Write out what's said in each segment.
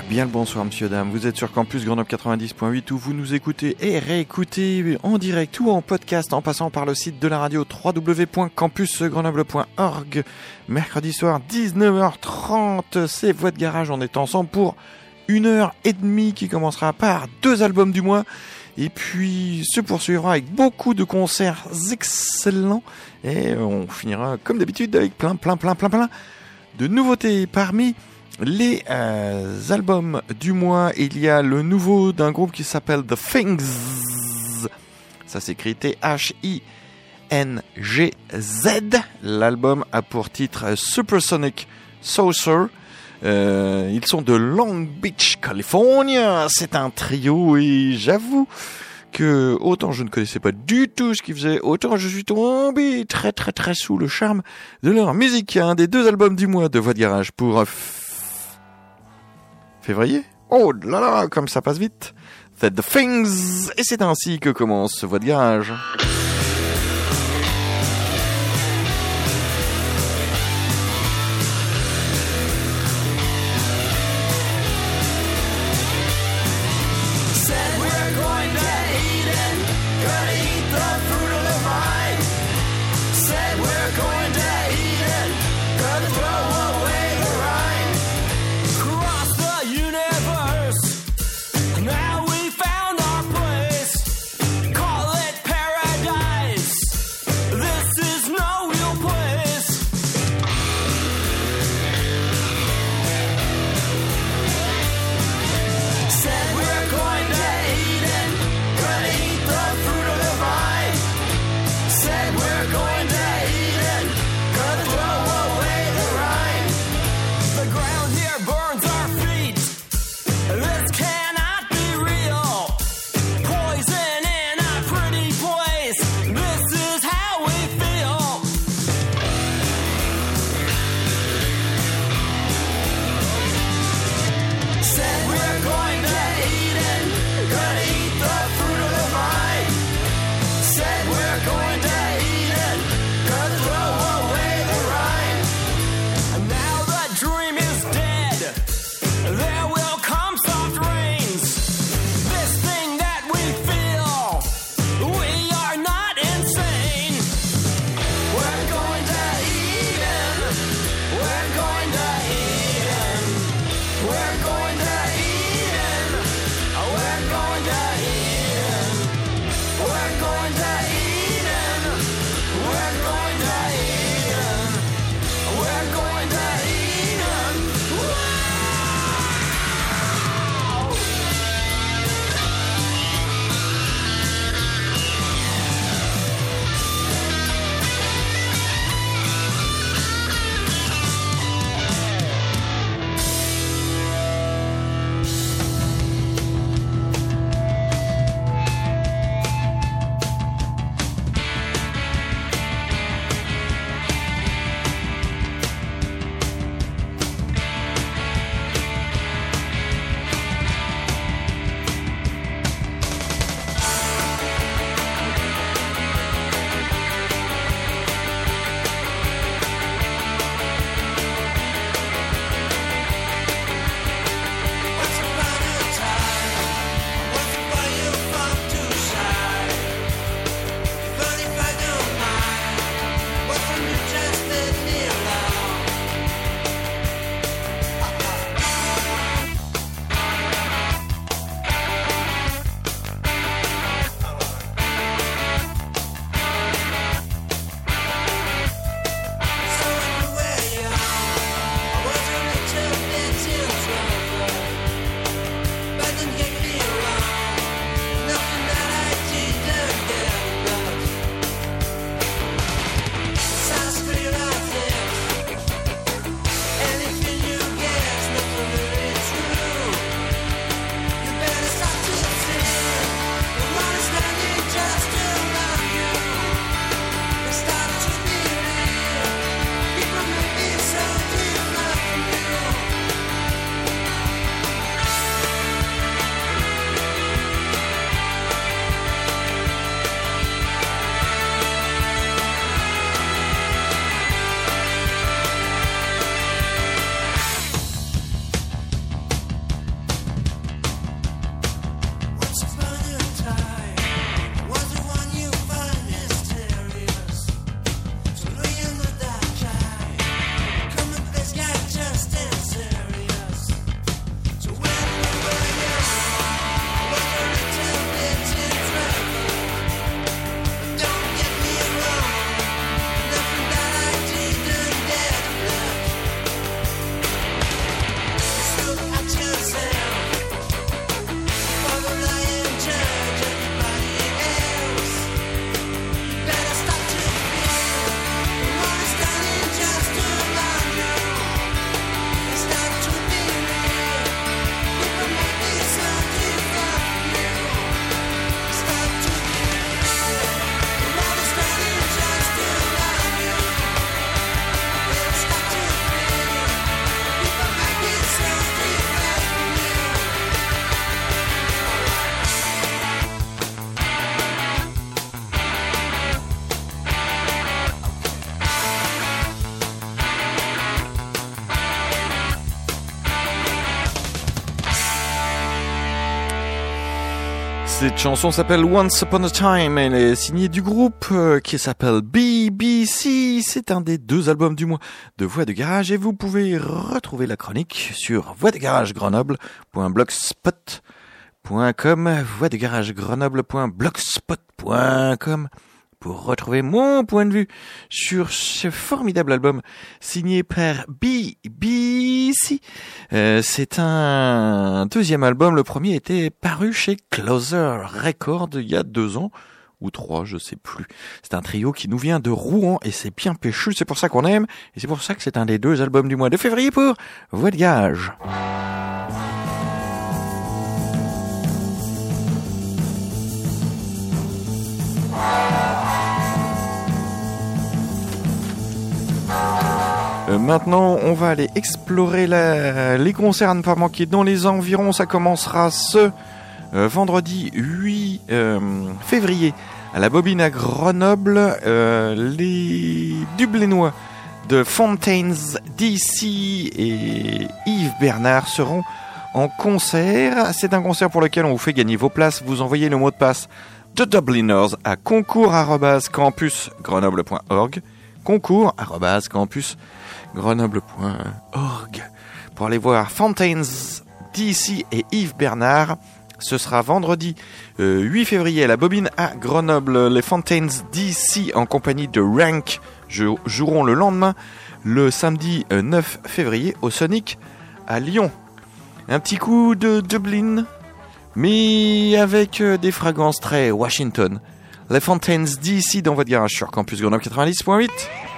Bien le bonsoir, monsieur, dame. Vous êtes sur Campus Grenoble 90.8 où vous nous écoutez et réécoutez en direct ou en podcast en passant par le site de la radio www.campusgrenoble.org. Mercredi soir, 19h30, c'est Voix de Garage. On est ensemble pour 1h30 qui commencera par 2 albums du mois. Et puis se poursuivra avec beaucoup de concerts excellents. Et on finira comme d'habitude avec plein de nouveautés. Parmi les albums du mois, il y a le nouveau d'un groupe qui s'appelle The Things. Ça s'écrit THINGZ. L'album a pour titre Supersonic Saucer. Ils sont de Long Beach, California. C'est un trio et j'avoue que autant je ne connaissais pas du tout ce qu'ils faisaient, autant je suis tombé très sous le charme de leur musique. Un des 2 albums du mois de Voix de Garage pour février. Oh là là, comme ça passe vite. C'est The Things. Et c'est ainsi que commence Voix de Garage. Now we found our place. Call it paradise. Cette chanson s'appelle Once Upon a Time. Elle est signée du groupe qui s'appelle BBC. C'est un des 2 albums du mois de Voix de Garage et vous pouvez retrouver la chronique sur voixdegarage-grenoble.blogspot.com, voixdegarage-grenoble.blogspot.com pour retrouver mon point de vue sur ce formidable album signé par BBC. C'est un 2e album. Le premier était paru chez Closer Records il y a 2 ans ou 3, je sais plus. C'est un trio qui nous vient de Rouen et c'est bien péchu. C'est pour ça qu'on aime et c'est pour ça que c'est un des 2 albums du mois de février pour Voix de Garage. Maintenant, on va aller explorer les concerts à ne pas manquer dans les environs. Ça commencera ce vendredi 8 février à la Bobine à Grenoble. Les Dublénois de Fontaines DC et Yves Bernard seront en concert. C'est un concert pour lequel on vous fait gagner vos places. Vous envoyez le mot de passe de Dubliners à concours@campusgrenoble.org, concours@campusgrenoble.org pour aller voir Fontaines DC et Yves Bernard. Ce sera vendredi 8 février à la Bobine à Grenoble. Les Fontaines DC en compagnie de Rank joueront le lendemain, le samedi 9 février au Sonic à Lyon. Un petit coup de Dublin, mais avec des fragrances très Washington. Les Fontaines DC dans votre garage sur Campus Grenoble 90.8.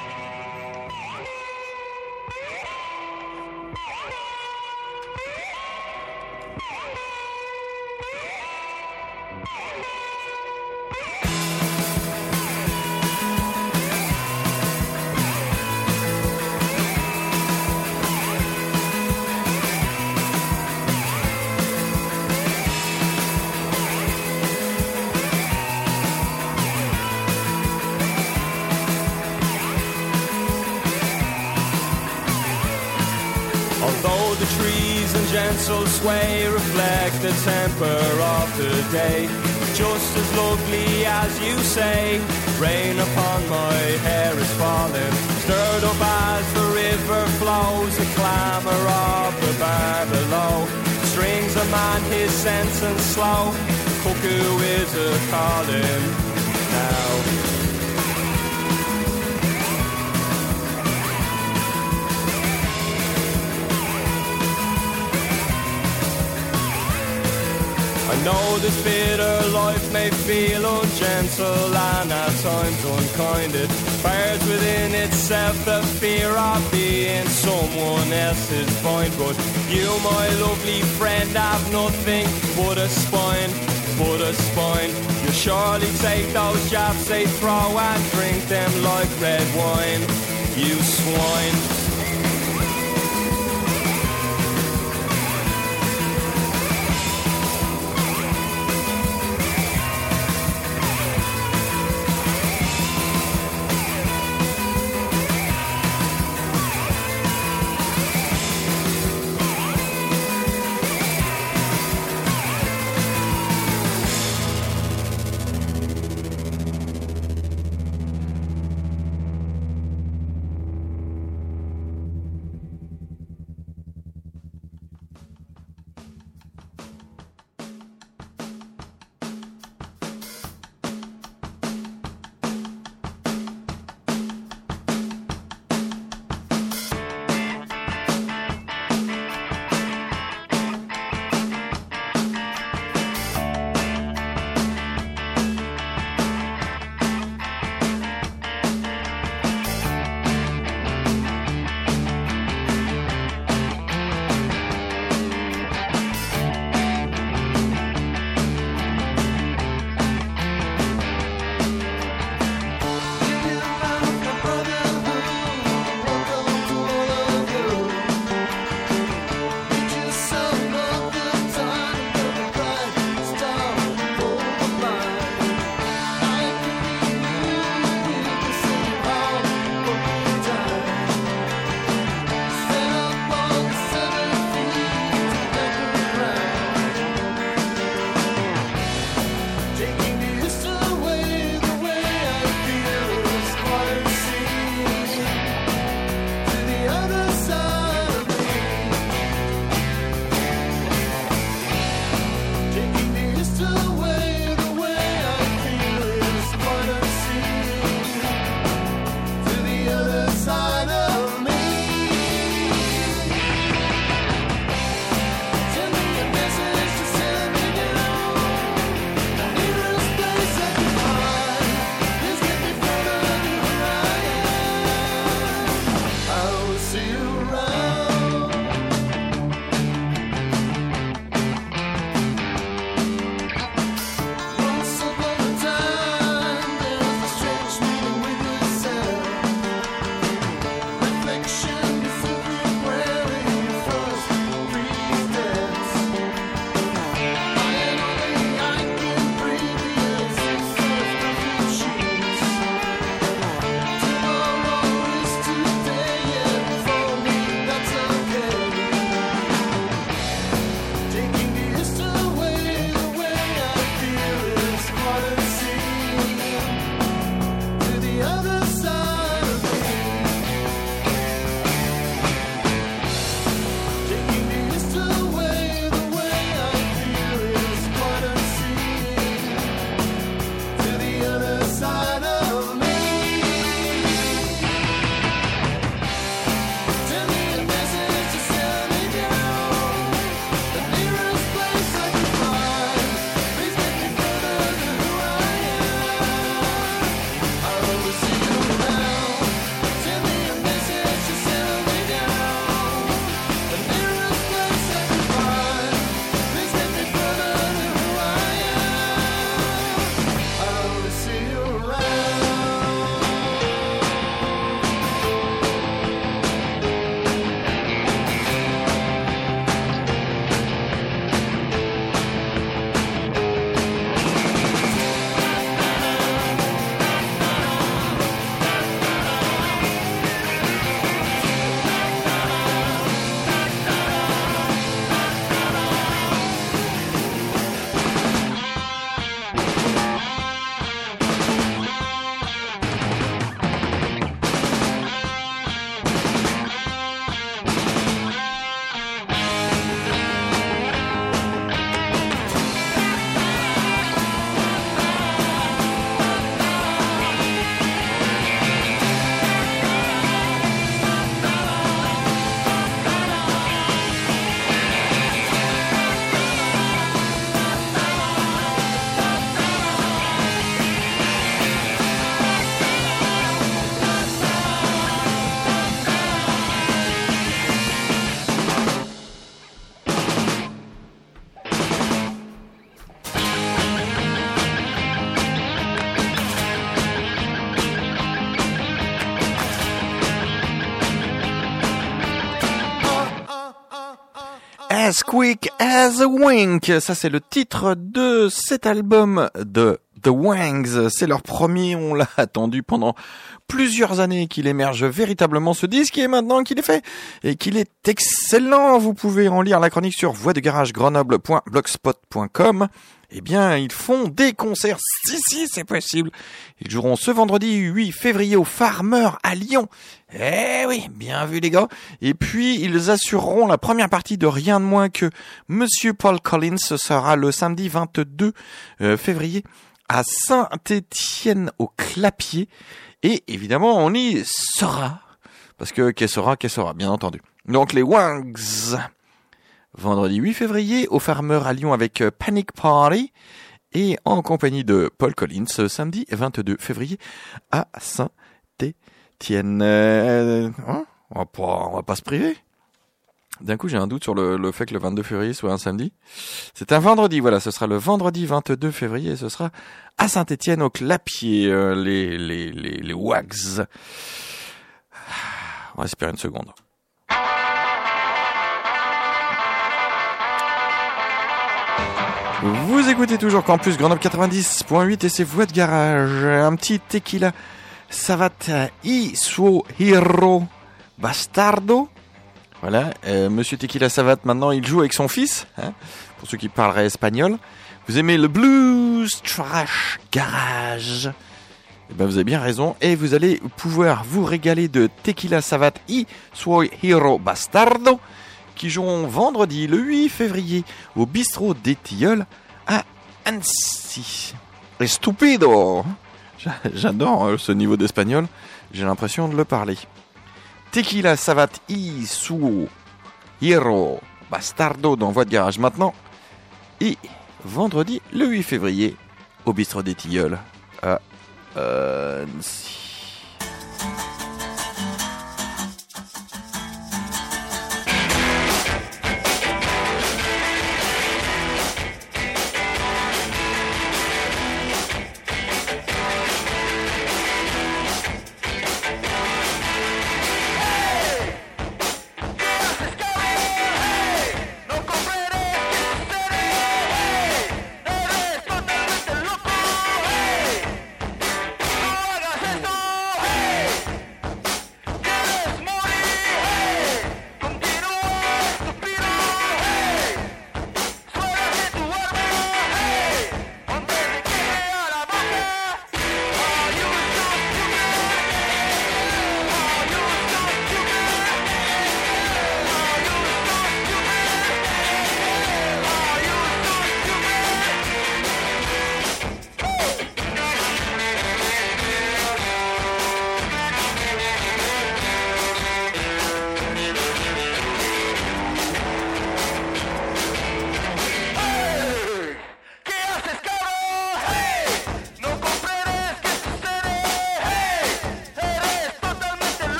Sway reflect the temper of the day, just as lovely as you say. Rain upon my hair is falling, stirred up as the river flows, the clamour of the bar below. Strings a man his sentence slow, cuckoo is a calling now. I know this bitter life may feel ungentle and at times unkind. It bears within itself the fear of being someone else's find. But you, my lovely friend, have nothing but a spine, but a spine. You'll surely take those jabs they throw and drink them like red wine, you swine. As Quick as a Wink. Ça, c'est le titre de cet album de The Wangs. C'est leur premier, on l'a attendu pendant plusieurs années qu'il émerge véritablement ce disque et maintenant qu'il est fait et qu'il est excellent. Vous pouvez en lire la chronique sur voixdegaragegrenoble.blogspot.com. Eh bien, ils font des concerts. Si, c'est possible. Ils joueront ce vendredi 8 février au Farmer à Lyon. Eh oui, bien vu les gars. Et puis, ils assureront la première partie de rien de moins que Monsieur Paul Collins. Ce sera le samedi 22 février à Saint-Étienne au Clapier. Et évidemment, on y sera. Parce que qu'est-ce sera, bien entendu. Donc, les Wangs. Vendredi 8 février au Farmer à Lyon avec Panic Party et en compagnie de Paul Collins samedi 22 février à Saint-Étienne. On va pas se priver. D'un coup, j'ai un doute sur le fait que le 22 février soit un samedi. C'est un vendredi, voilà, ce sera le vendredi 22 février et ce sera à Saint-Étienne au Clapier, les Wags. On va espérer une seconde. Vous écoutez toujours Campus Grenoble 90.8 et c'est Voix de Garage. Un petit tequila Savate y suo hero bastardo. Voilà, Monsieur Tequila Savate maintenant il joue avec son fils, hein, pour ceux qui parleraient espagnol. Vous aimez le blues trash garage? Eh ben vous avez bien raison et vous allez pouvoir vous régaler de Tequila Savate y suo hero bastardo, qui joueront vendredi le 8 février au bistrot des Tilleuls à Annecy. Estupido! J'adore ce niveau d'espagnol, j'ai l'impression de le parler. Tequila Savate y suo hero bastardo dans Voix de Garage maintenant. Et vendredi le 8 février au bistrot des Tilleuls à Annecy.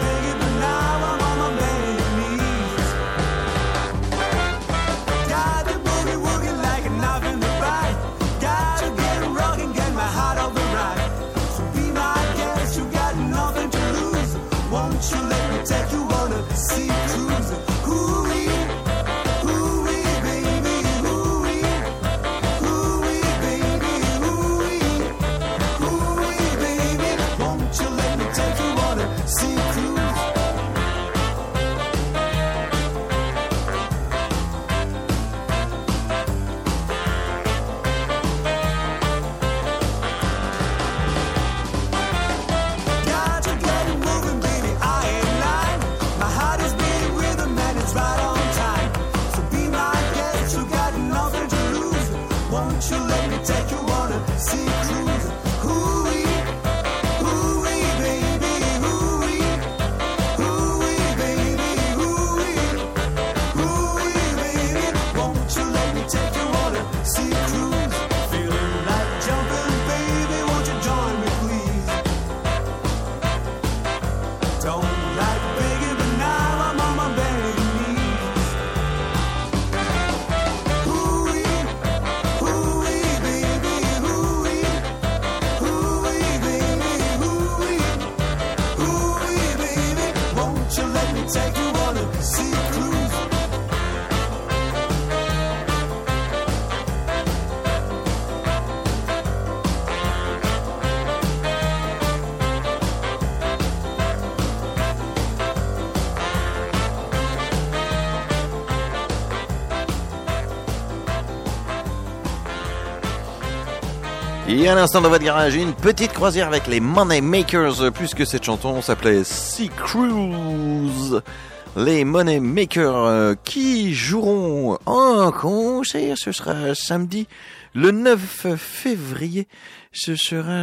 God Won't you let me take you on a sea cruise? Hoo-wee, hoo-wee, baby, hoo-wee, hoo-wee, baby, hoo-wee, hoo-wee, baby. Won't you let me take you on a sea cruise? Feeling like jumping, baby, won't you join me, please? Don't like begging, but now I'm on my begging knees. Hoo-wee, hoo-wee, baby, hoo-wee, hoo-wee, baby, hoo-wee, hoo-wee, baby. Won't you let me take you on a sea cruise? Et à l'instant dans votre garage, une petite croisière avec les Money Makers, puisque cette chanson s'appelait Sea Cruise. Les Money Makers qui joueront en concert, ce sera samedi le 9 février. Ce sera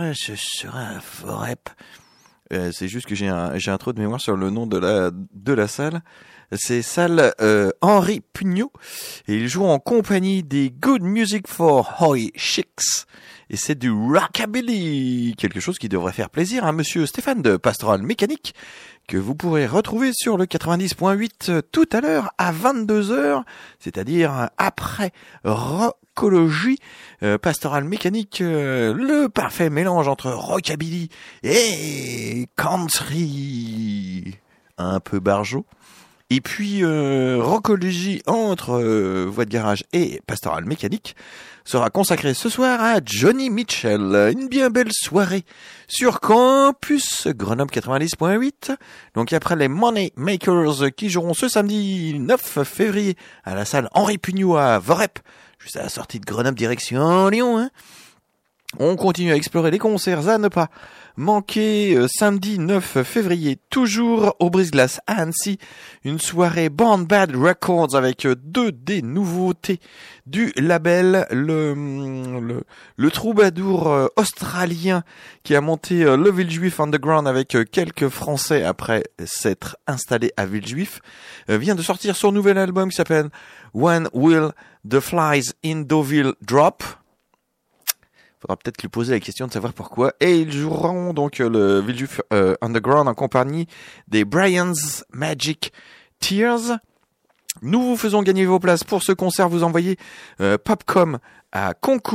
à Forep. C'est juste que j'ai un trou de mémoire sur le nom de la salle. C'est salle Henri Pugnot et ils jouent en compagnie des Good Music for Hoy Chicks et c'est du rockabilly, quelque chose qui devrait faire plaisir à monsieur Stéphane de Pastoral Mécanique que vous pourrez retrouver sur le 90.8 tout à l'heure à 22h, c'est-à-dire après Rockologie. Pastoral Mécanique, le parfait mélange entre rockabilly et country, un peu barjot. Et puis, Rockologie entre Voix de Garage et Pastoral Mécanique sera consacrée ce soir à Johnny Mitchell. Une bien belle soirée sur Campus Grenoble 90.8. Donc après les Money Makers qui joueront ce samedi 9 février à la salle Henri Pugnot à Vorep, juste à la sortie de Grenoble direction Lyon, hein. On continue à explorer les concerts à ne pas manquer. Samedi 9 février, toujours au Brise-Glace à Annecy, une soirée Born Bad Records avec deux des nouveautés du label, le troubadour australien qui a monté le Villejuif Underground avec quelques Français après s'être installé à Villejuif, vient de sortir son nouvel album qui s'appelle When Will the Flies in Deauville Drop. Faudra peut-être lui poser la question de savoir pourquoi. Et ils joueront donc le Villejuif Underground en compagnie des Brian's Magic Tears. Nous vous faisons gagner vos places pour ce concert. Vous envoyez Popcom à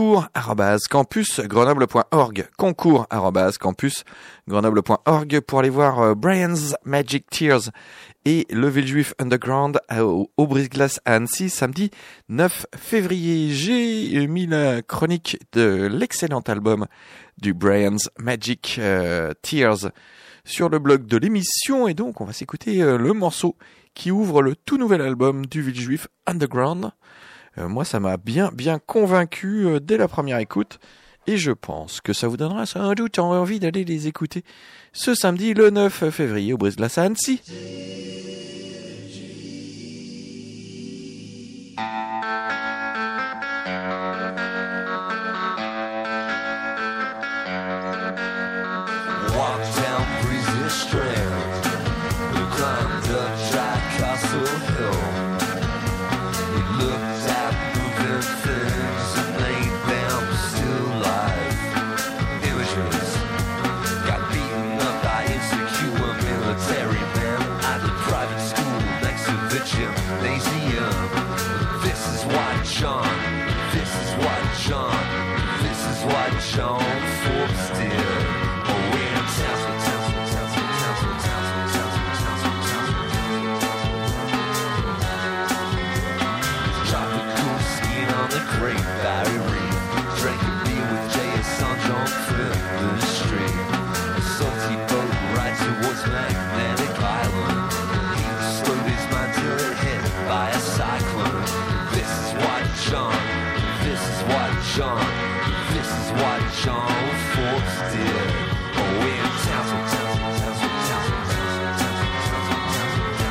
concours@campusgrenoble.org, concours@campusgrenoble.org pour aller voir Brian's Magic Tears et le Villejuif Underground au Brise-Glace à Annecy, samedi 9 février. J'ai mis la chronique de l'excellent album du Brian's Magic Tears sur le blog de l'émission, et donc on va s'écouter le morceau qui ouvre le tout nouvel album du Villejuif Underground. Moi, ça m'a bien convaincu dès la première écoute, et je pense que ça vous donnera sans doute envie d'aller les écouter ce samedi le 9 février au Brise-Glace à Annecy.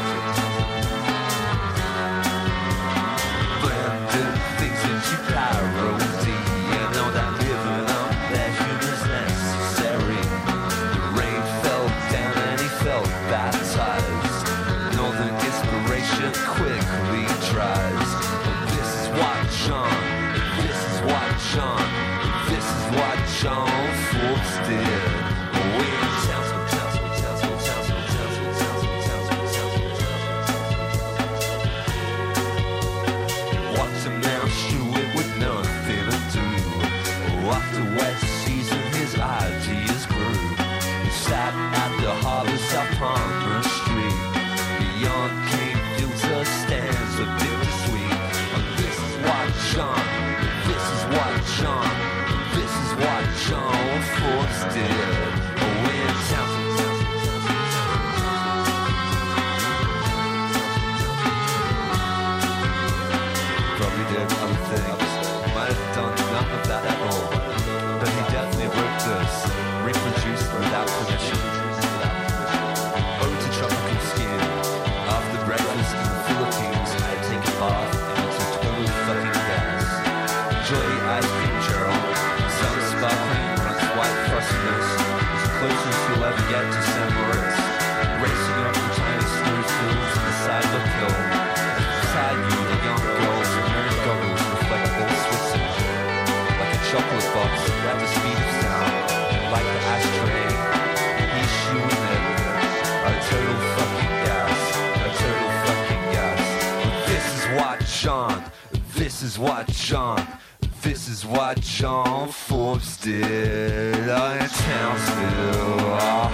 Blended things into powder. engine quickly drives. This is what John, this is what John, this is what John Forbes did. We're in Townsville, Townsville, Townsville, Townsville, Townsville, Townsville, Townsville, Townsville, Townsville. Watch him now shoot it with nothing to do. After West season, his ideas grew. He sat at the harbor south Palmer Street. Beyond Cape Filter stands a bittersweet. And this is what John, this is what John, this is what John Forbes did. When Townsville, probably did other things. Might have done none of that at all. But he definitely wrote this, reproduced without permission. Ode to tropical skin. After breakfast in the Philippines, I take a bath and it's a total fucking gas. Joy ice cream Gerald, sun sparkling, runs white frostiness, as close as you'll ever get to San Moritz. Racing up the tiny snowfields on the sidewalk hill. Beside you, the young girls in nerd goggles reflect all Switzerland. Like a chocolate box at the speed of sound. Like the ashtray, he's shooing it. A total fucking gas. A total fucking gas. This is what John, this is what John, this is what John Forbes did. In Townsville,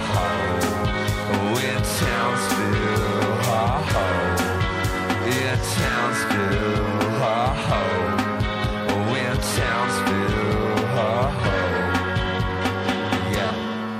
in Townsville, in Townsville, in Townsville, yeah.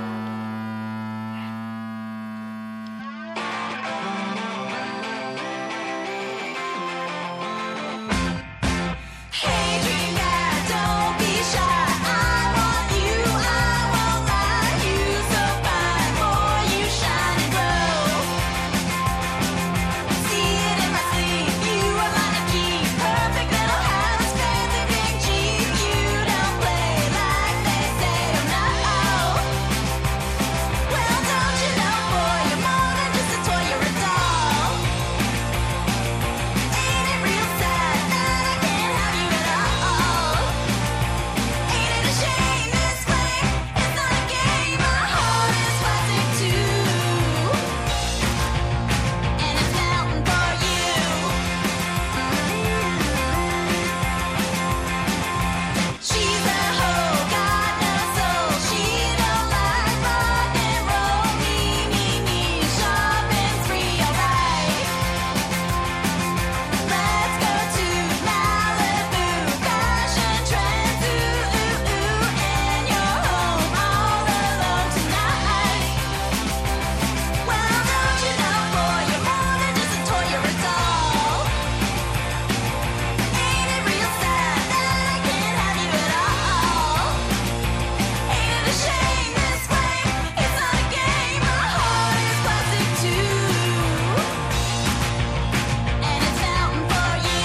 Hey, dream guy, don't be shy. I want you, I won't lie. You so fine, boy, you shine and glow. See it in my sleep, you are mine to keep. Perfect little house, crazy big Jeep. You don't play like they say, oh no. Well, don't you know, boy, you're more than just a toy, you're a doll. Ain't it real sad that I can't have you at all? Ain't it a shame this way? It's not a game, my heart is plastic too. And it's melting for you. She's a hoe, got no soul. She don't like rock and roll. Me, shopping spree, alright. Let's go to Malibu, fashion trends, and you're home all alone tonight. Well, don't you know, boy, you're more than just a toy, you're a doll. Ain't it real sad that I can't have you at all? Ain't it a shame this way? It's not a game, my heart is plastic too. And it's melting for you.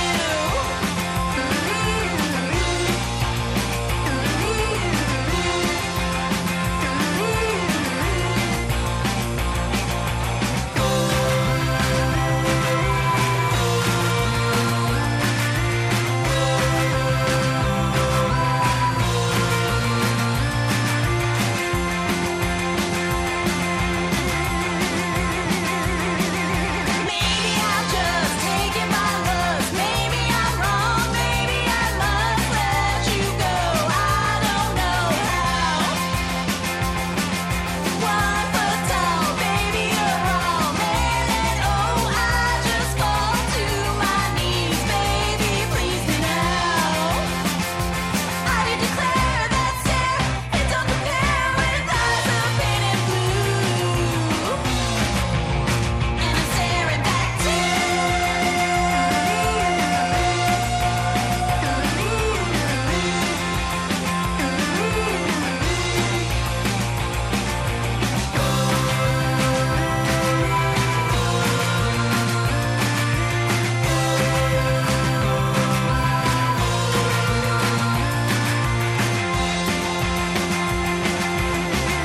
Maybe I'm just taking my looks. Maybe I'm wrong. Maybe I must let you go. I don't know how. 1 foot tall, baby, you're all man, and oh, I just fall to my knees. Baby, please me now. I did declare that stare. It don't compare with eyes of painted blue. And I'm staring back too.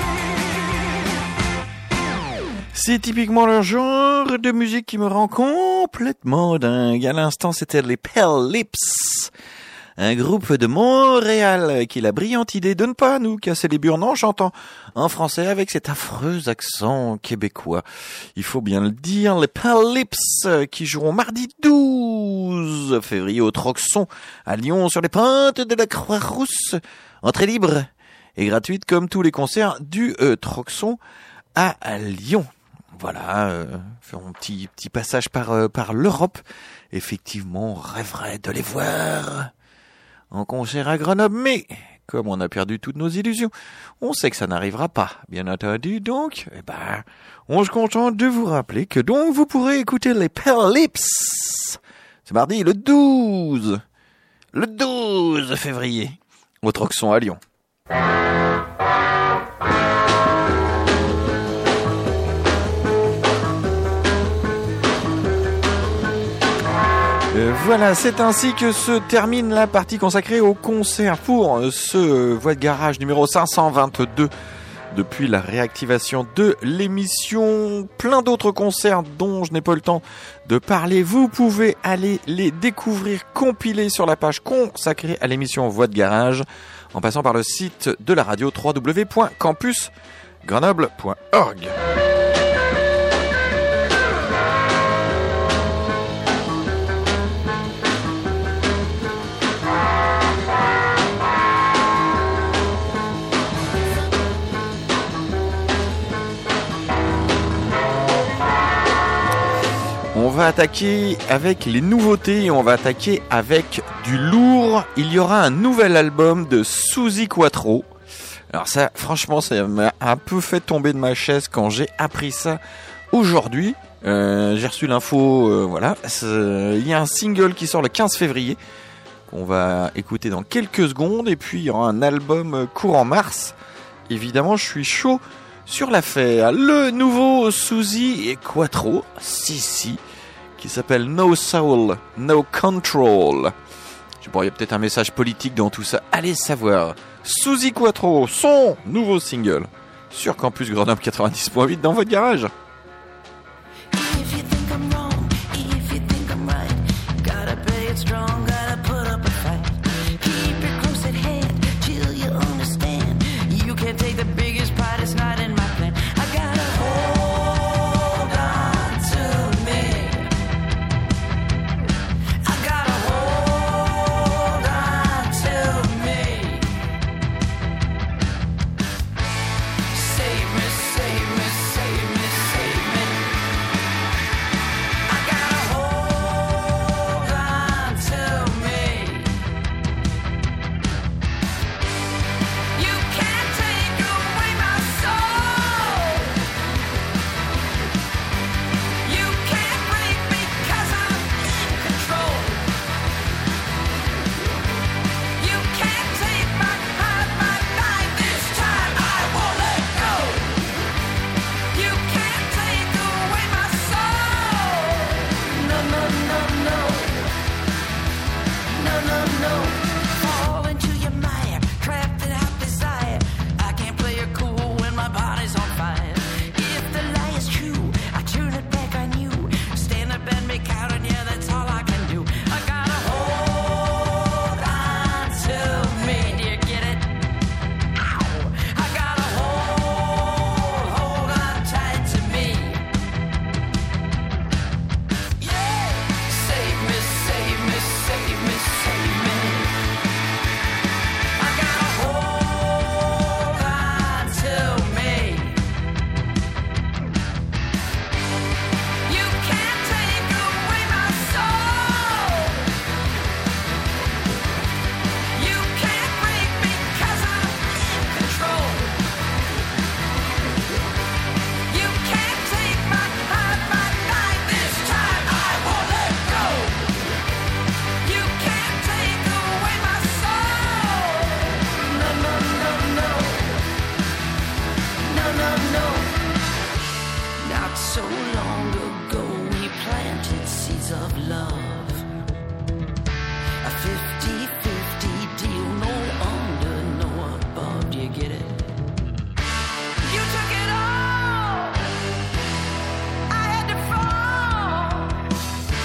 C'est typiquement le genre de musique qui me rend compte complètement dingue. À l'instant, c'était les Pale Lips, un groupe de Montréal qui a la brillante idée de ne pas nous casser les burnes en chantant en français avec cet affreux accent québécois. Il faut bien le dire, les Pale Lips qui joueront mardi 12 février au Troxon à Lyon sur les pentes de la Croix-Rousse. Entrée libre et gratuite comme tous les concerts du Troxon à Lyon. Voilà, faire un petit passage par l'Europe. Effectivement, on rêverait de les voir en concert à Grenoble, mais comme on a perdu toutes nos illusions, on sait que ça n'arrivera pas, bien entendu. Donc, on se contente de vous rappeler que donc vous pourrez écouter les Pale Lips. C'est mardi le 12 février au Troxon à Lyon. Voilà, c'est ainsi que se termine la partie consacrée au concert pour ce Voix de Garage numéro 522 depuis la réactivation de l'émission. Plein d'autres concerts dont je n'ai pas le temps de parler. Vous pouvez aller les découvrir compilés sur la page consacrée à l'émission Voix de Garage en passant par le site de la radio www.campusgrenoble.org. On va attaquer avec les nouveautés, on va attaquer avec du lourd. Il y aura un nouvel album de Suzi Quatro. Alors ça, franchement, ça m'a un peu fait tomber de ma chaise quand j'ai appris ça aujourd'hui. J'ai reçu l'info, voilà. Il y a un single qui sort le 15 février, qu'on va écouter dans quelques secondes. Et puis il y aura un album courant mars. Évidemment, je suis chaud sur l'affaire. Le nouveau Suzi Quatro, si, qui s'appelle No Soul, No Control. Je sais pas, il y a peut-être un message politique dans tout ça. Allez savoir. Suzi Quatro, son nouveau single sur Campus Grenoble 90.8 dans votre garage. If you think I'm wrong, if you think I'm right, gotta play it strong, gotta put up a fight. Keep it close at hand till you understand. You can't take the biggest part, it's not in my plan. I gotta hold on to me. I gotta hold on to me. Save me, save me, save me, save me. I gotta hold on to me. You can't take away my soul. You can't break me 'cause I'm in control. You can't take my heart, my mind. This time I won't let go. You can't take away my soul. No, no, no, no. No, no, no. Fall into your mire, trapped in hot desire. I can't play it cool when my body's on fire. If the lie is true, I turn it back on you. Stand up and make out, and yeah, that's all I can do. I gotta hold on to me. Do you get it? Ow! I gotta hold on tight to me. Yeah! Save me, save me, save me, save me. I gotta hold on to me. You can't take away my soul. You can't break me 'cause I'm in control. You can't take my heart, my mind. This time I won't let go. You can't take away my soul. No, no, no, no. No, no, no. Not so long ago we planted seeds of love. A 50-50 deal, no under, no above. Do you get it? You took it all. I had to fall.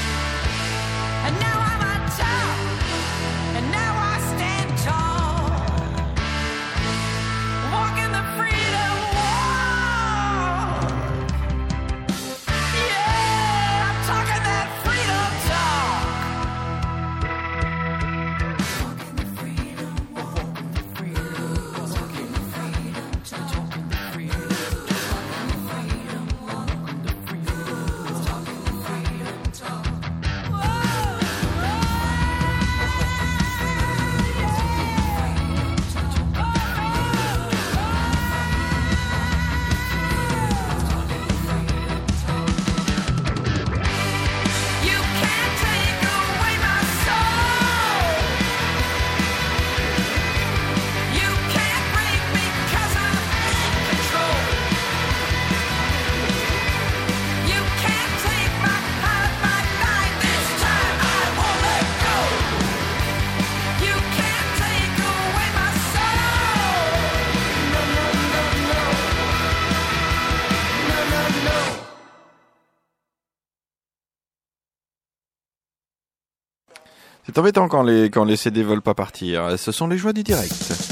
C'est embêtant quand les CD veulent pas partir. Ce sont les joies du direct.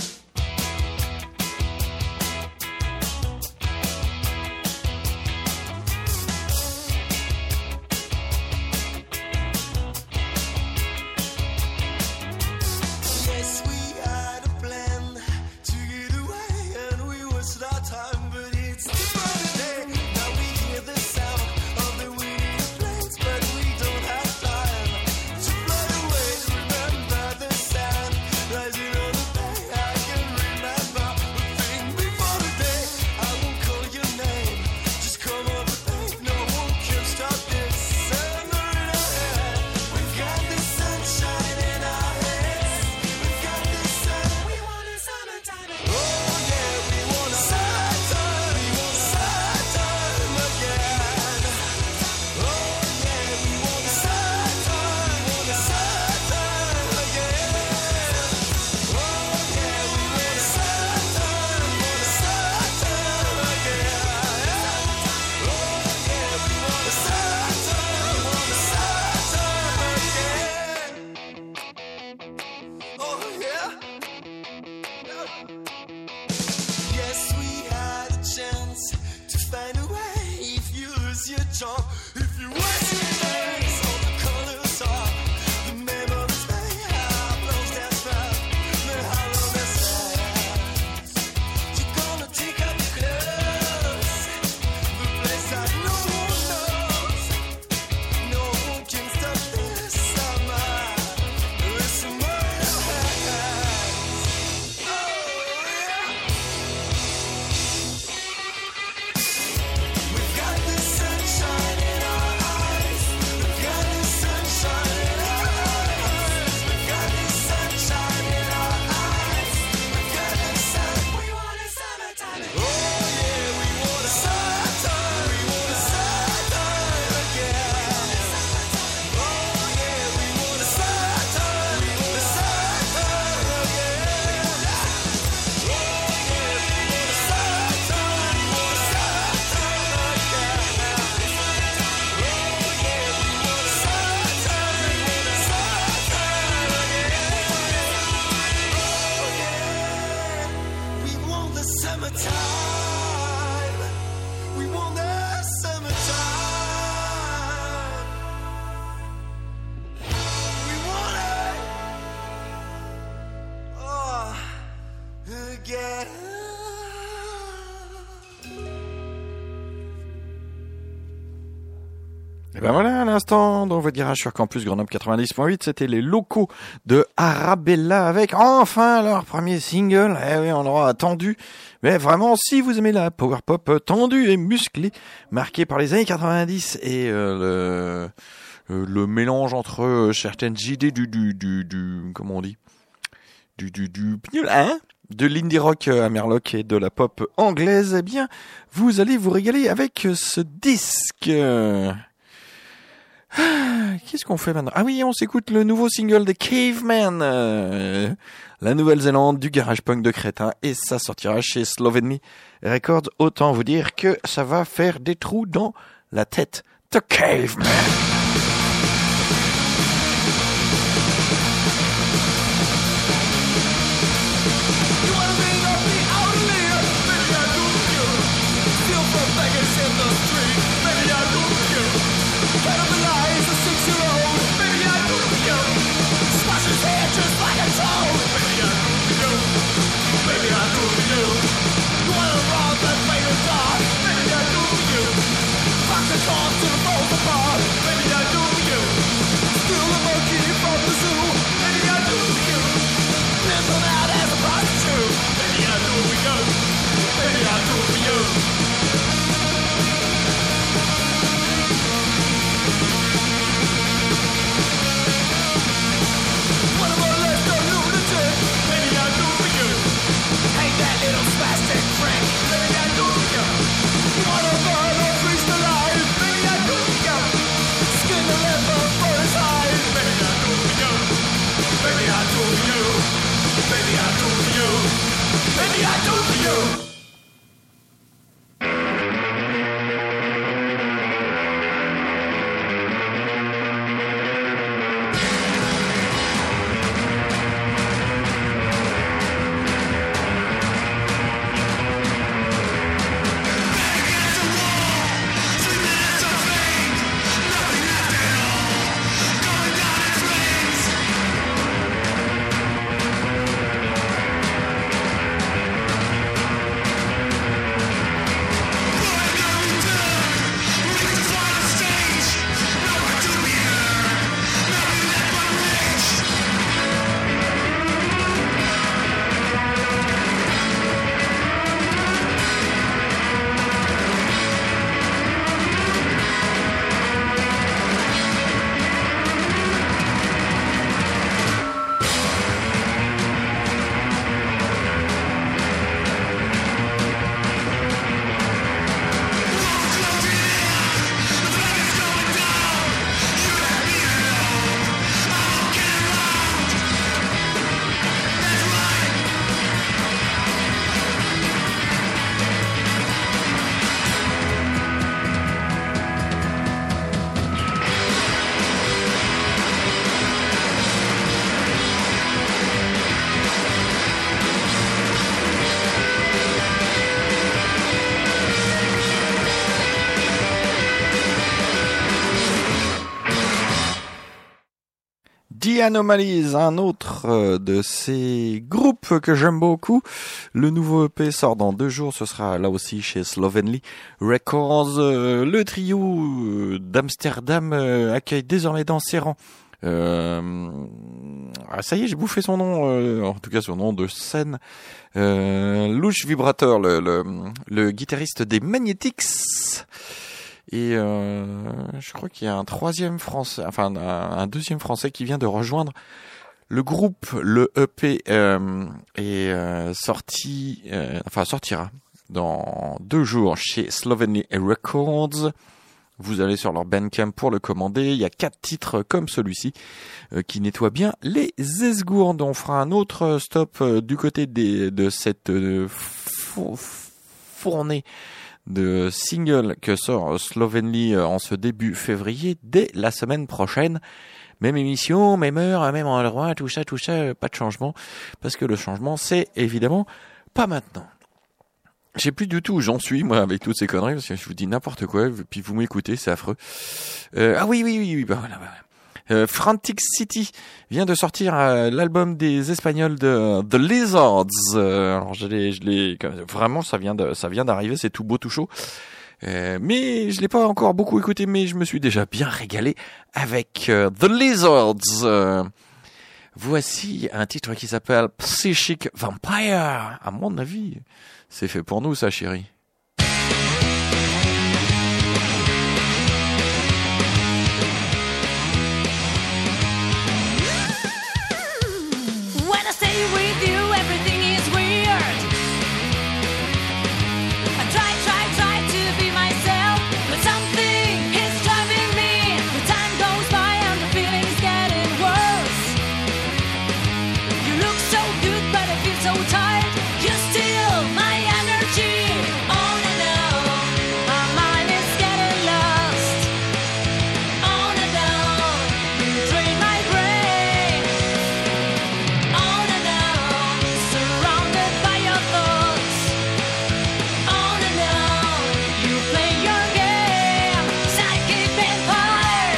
Yes, we had a plan to get away, and we wasted our time, but it's the Friday. Now we hear the sound of the winning planes, but we don't have time to fly away. Remember the sound rising on the bay. I can remember the thing before the day. I won't call your name, just come on the bay. No one can stop this summer in our head. We've got the sunshine in our heads. We've got the sun. We want a summertime. Oh yeah, we want a summertime. We want a summertime again. Oh yeah, we want a summertime. We want a summertime again. Oh yeah, we want a summertime. We want a summertime again. Oh yeah, we want a summertime. We want a summertime again. Oh yeah. Yes, we had a chance to find a way. If you lose your job, if you waste your days, all the colors are the memories may have lost their smell, the hollowness ends. You're gonna take up your clothes, the place that no one knows. No one can stop this summer. This summer in our hands. Oh yeah. We've got the sunshine in our eyes. We've got the sunshine in our eyes. We've got the sunshine in our eyes. We've got the sun. We want a summertime. Oh yeah, we want a summertime. We want a summertime again. Oh yeah, we want a summertime. We want a summertime again. Oh yeah, we want a summertime. We want a summertime again. Oh yeah, we want a summertime. We want a summertime again. Oh yeah, we want the summertime. We want the summertime. We want it. Oh, again. Et ben voilà, à l'instant, dans votre garage sur Campus Grenoble 90.8, c'était les locaux de Arabella avec enfin leur premier single. Eh oui, on l'aura attendu. Mais vraiment, si vous aimez la power pop tendue et musclée, marquée par les années 90 et le mélange entre certaines idées comment on dit, de l'indie rock amerloc et de la pop anglaise, eh bien, vous allez vous régaler avec ce disque. Qu'est-ce qu'on fait maintenant? Ah oui, on s'écoute le nouveau single des Cavemen, la Nouvelle-Zélande, du garage punk de crétin, et ça sortira chez Slovenmy Records. Autant vous dire que ça va faire des trous dans la tête. The Cavemen. Back the car to the falls apart. Maybe The Anomalies, un autre de ces groupes que j'aime beaucoup. Le nouveau EP sort dans 2 jours, ce sera là aussi chez Slovenly Records. Le trio d'Amsterdam accueille désormais dans ses rangs. Ça y est, j'ai bouffé son nom, en tout cas son nom de scène. Louche Vibrator, le guitariste des Magnetics. Et je crois qu'il y a un troisième français, enfin un deuxième français qui vient de rejoindre le groupe. Le EP est sortira dans 2 jours chez Slovenly Records. Vous allez sur leur Bandcamp pour le commander. Il y a 4 titres comme celui-ci qui nettoient bien les esgourdes. On fera un autre stop du côté de cette fournée de singles que sort Slovenly en ce début février. Dès la semaine prochaine, même émission, même heure, même endroit, tout ça, pas de changement, parce que le changement, c'est évidemment pas maintenant. Je sais plus du tout où j'en suis, moi, avec toutes ces conneries, parce que je vous dis n'importe quoi, puis vous m'écoutez, c'est affreux. Oui, bah voilà. Frantic City vient de sortir l'album des Espagnols de The Lizards. Alors je l'ai vraiment, ça vient d'arriver, c'est tout beau, tout chaud. Mais je l'ai pas encore beaucoup écouté, mais je me suis déjà bien régalé avec The Lizards. Voici un titre qui s'appelle Psychic Vampire. À mon avis, c'est fait pour nous, ça, chérie. When I stay with you, everything is weird. I try to be myself, but something is driving me. The time goes by and the feeling's getting worse. You look so good, but I feel so tired. You steal my energy. On and on, my mind is getting lost. On and on, you drain my brain. On and on, surrounded by your thoughts. On and on, you play your game, psychic vampire.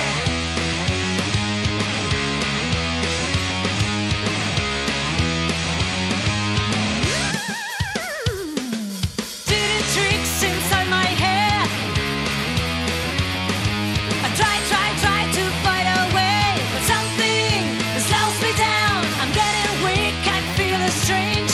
Doing tricks inside my head. I try to fight away, but something slows me down. I'm getting weak, I feel strange.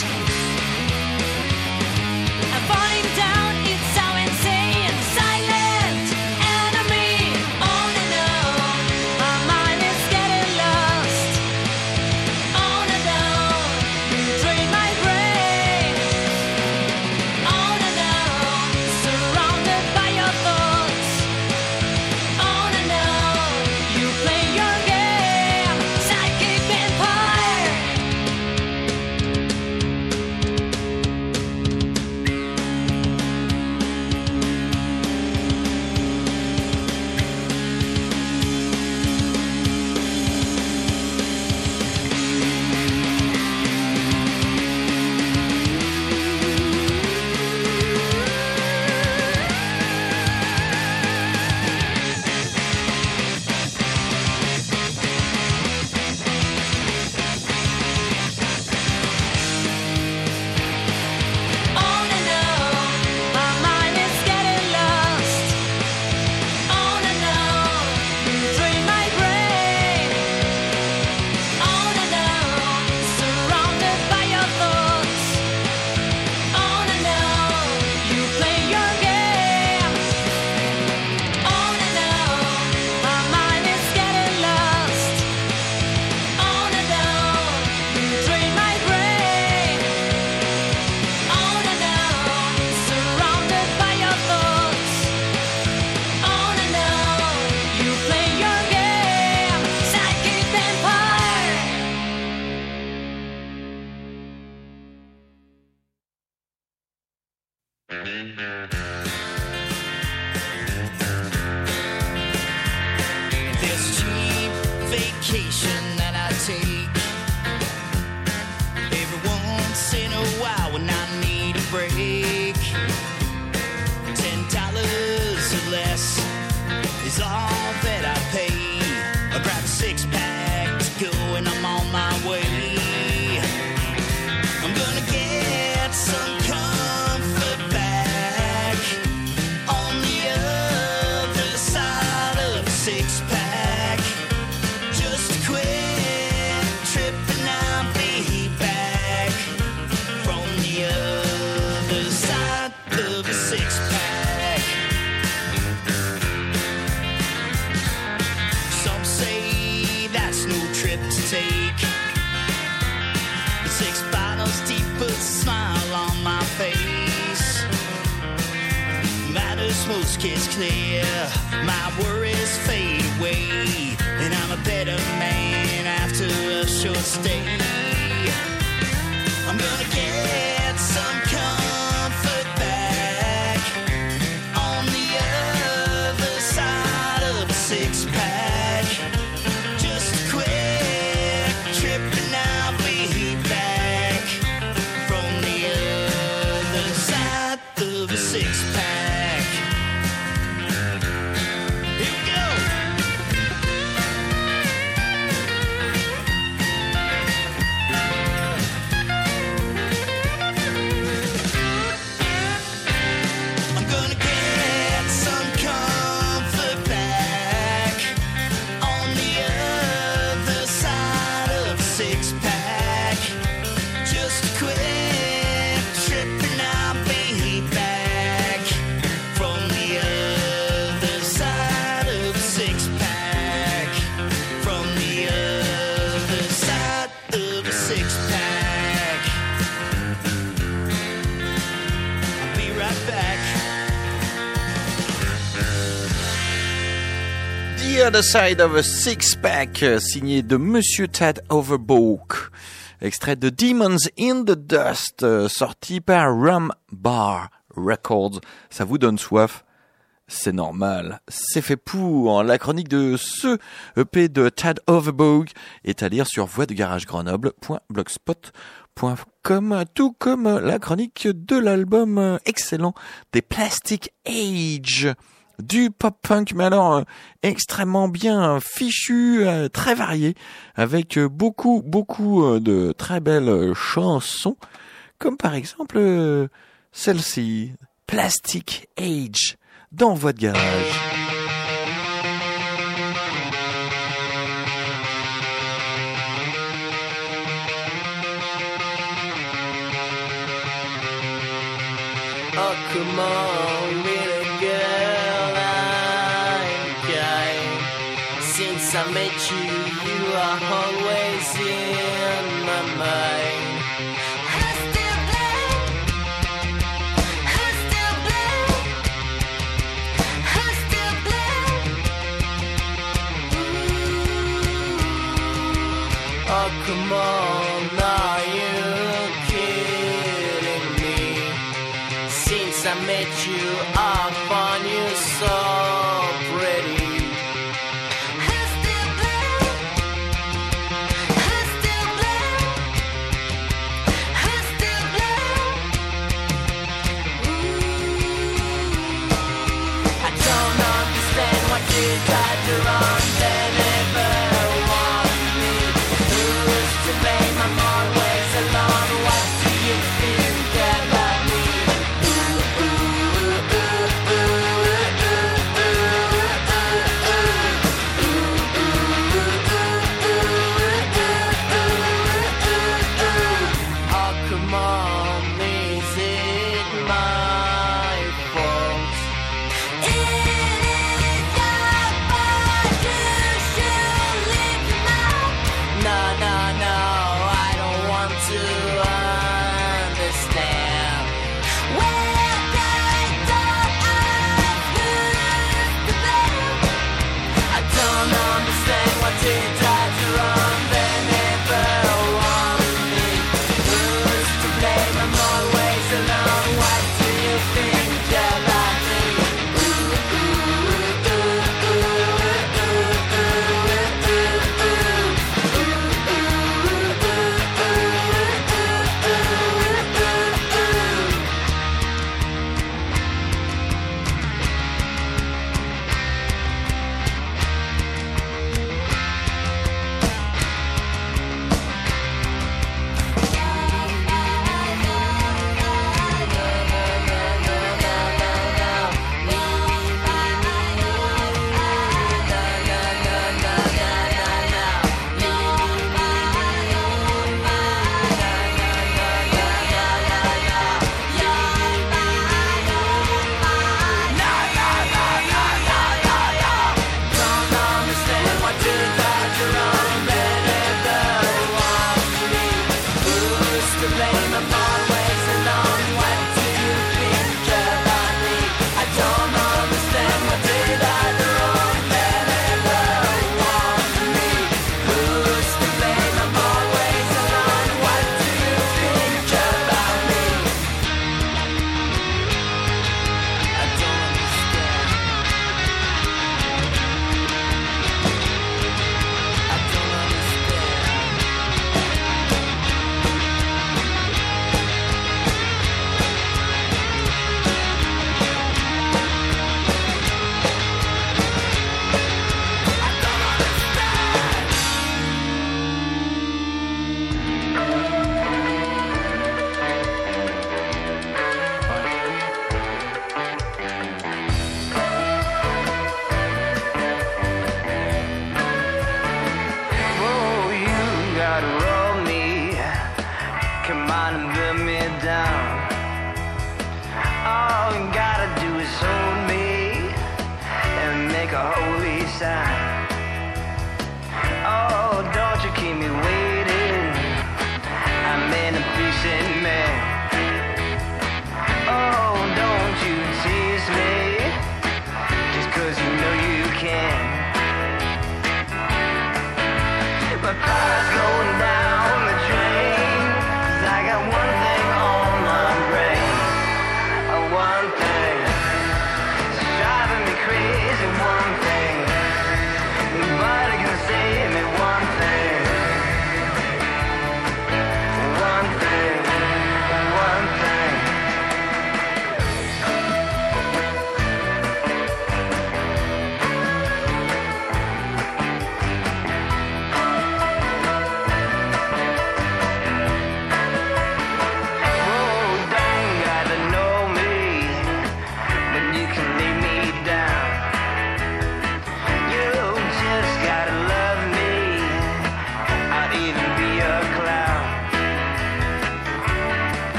I'm falling down, it's so insane. Silent enemy. On and on, my mind is getting lost. On and on, you drain my brain. On and on, surrounded by your thoughts. On and on, you play your game, psychic vampire. On and on, my mind is getting lost. On and on, you drain my brain. On and on, surrounded by your thoughts. On and on, you play your game. On and on, my mind is getting lost. On and on, you drain my brain. On and on, surrounded by your thoughts. On and on, you play your game, psychic vampire. This cheap vacation that I take every once in a while when I need a break. $10 or less is all that I pay. I grab a 6-pack to go gets clear, my worries fade away, and I'm a better man after a short stay. I'm gonna get some comfort back on the other side of a six-pack. Just a quick trip and I'll be back from the other side of a six-pack. Here we go! I'm gonna get some comfort back on the other side of a six-pack. Just a quick trip and I'll be back from the other side of a six-pack. From the other side of a six-pack. I'll be right back. The Other Side of a Six-Pack, signé de Monsieur Tad Overbrook. Extrait de Demons in the Dust, sorti par Rum Bar Records. Ça vous donne soif? C'est normal, c'est fait pour. La chronique de ce EP de Tad Overbrook est à lire sur voixdegaragegrenoble.blogspot.com, tout comme la chronique de l'album excellent des Plastic Age. Du pop-punk, mais alors extrêmement bien fichu, très varié, avec beaucoup de très belles chansons, comme par exemple celle-ci, Plastic Age, dans Voix de Garage. Oh, come on, little girl, I'm dying. Since I met you, you are always in my mind. Who's still blue? Who's still blue? Who's still blue? Oh, come on, are you kidding me? Since I met you, I found you so pretty. Who's still blue? Who's still blue? Who's still blue? I don't understand what you got to run. They never want me. Who's to blame? I'm always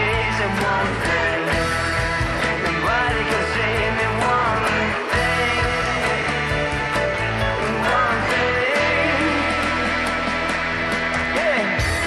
days and one day. Nobody can say me one thing. One thing. Yeah.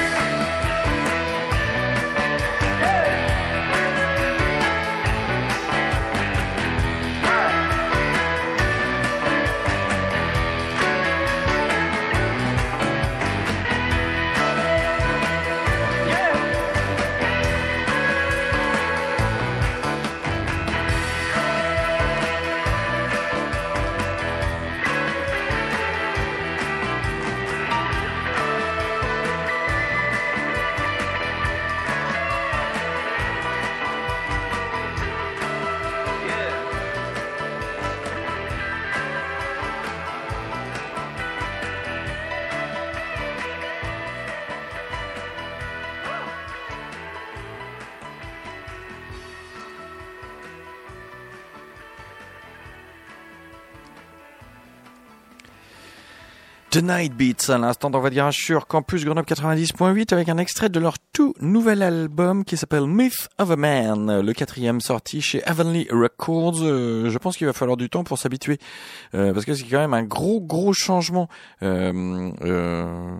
The Night Beats, à l'instant dans votre garage sur Campus Grenoble 90.8 avec un extrait de leur tout nouvel album qui s'appelle Myth of a Man, le 4e sorti chez Heavenly Records. Je pense qu'il va falloir du temps pour s'habituer parce que c'est quand même un gros changement. Le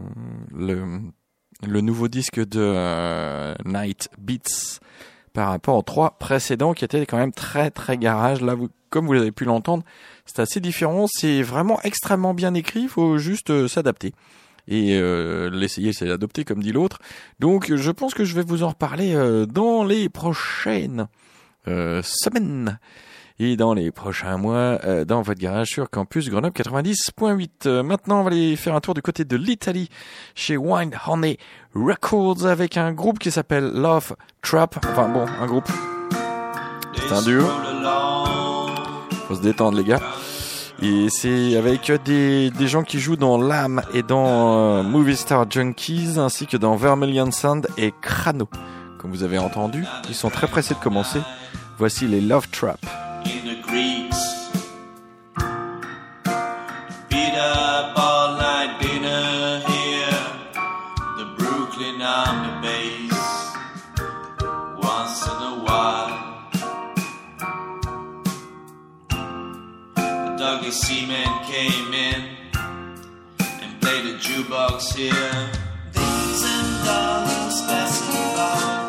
nouveau disque de Night Beats par rapport aux 3 précédents qui étaient quand même très garage. Là, comme vous avez pu l'entendre, c'est assez différent. C'est vraiment extrêmement bien écrit. Il faut juste s'adapter. Et l'essayer, c'est l'adopter, comme dit l'autre. Donc, je pense que je vais vous en reparler dans les prochaines semaines. Et dans les prochains mois, dans votre garage sur Campus Grenoble 90.8. Maintenant, on va aller faire un tour du côté de l'Italie, chez Wine Honey Records, avec un groupe qui s'appelle Love Trap. Enfin bon, un groupe. C'est un duo. Faut se détendre, les gars. Et c'est avec des gens qui jouent dans Lamb et dans Movie Star Junkies, ainsi que dans Vermilion Sound et Crano. Comme vous avez entendu, ils sont très pressés de commencer. Voici les Love Trap. In the Greeks, beat up all night dinner here, the Brooklyn on the base, once in a while. The Dougie Seaman came in and played a jukebox here. These and dollars passing by.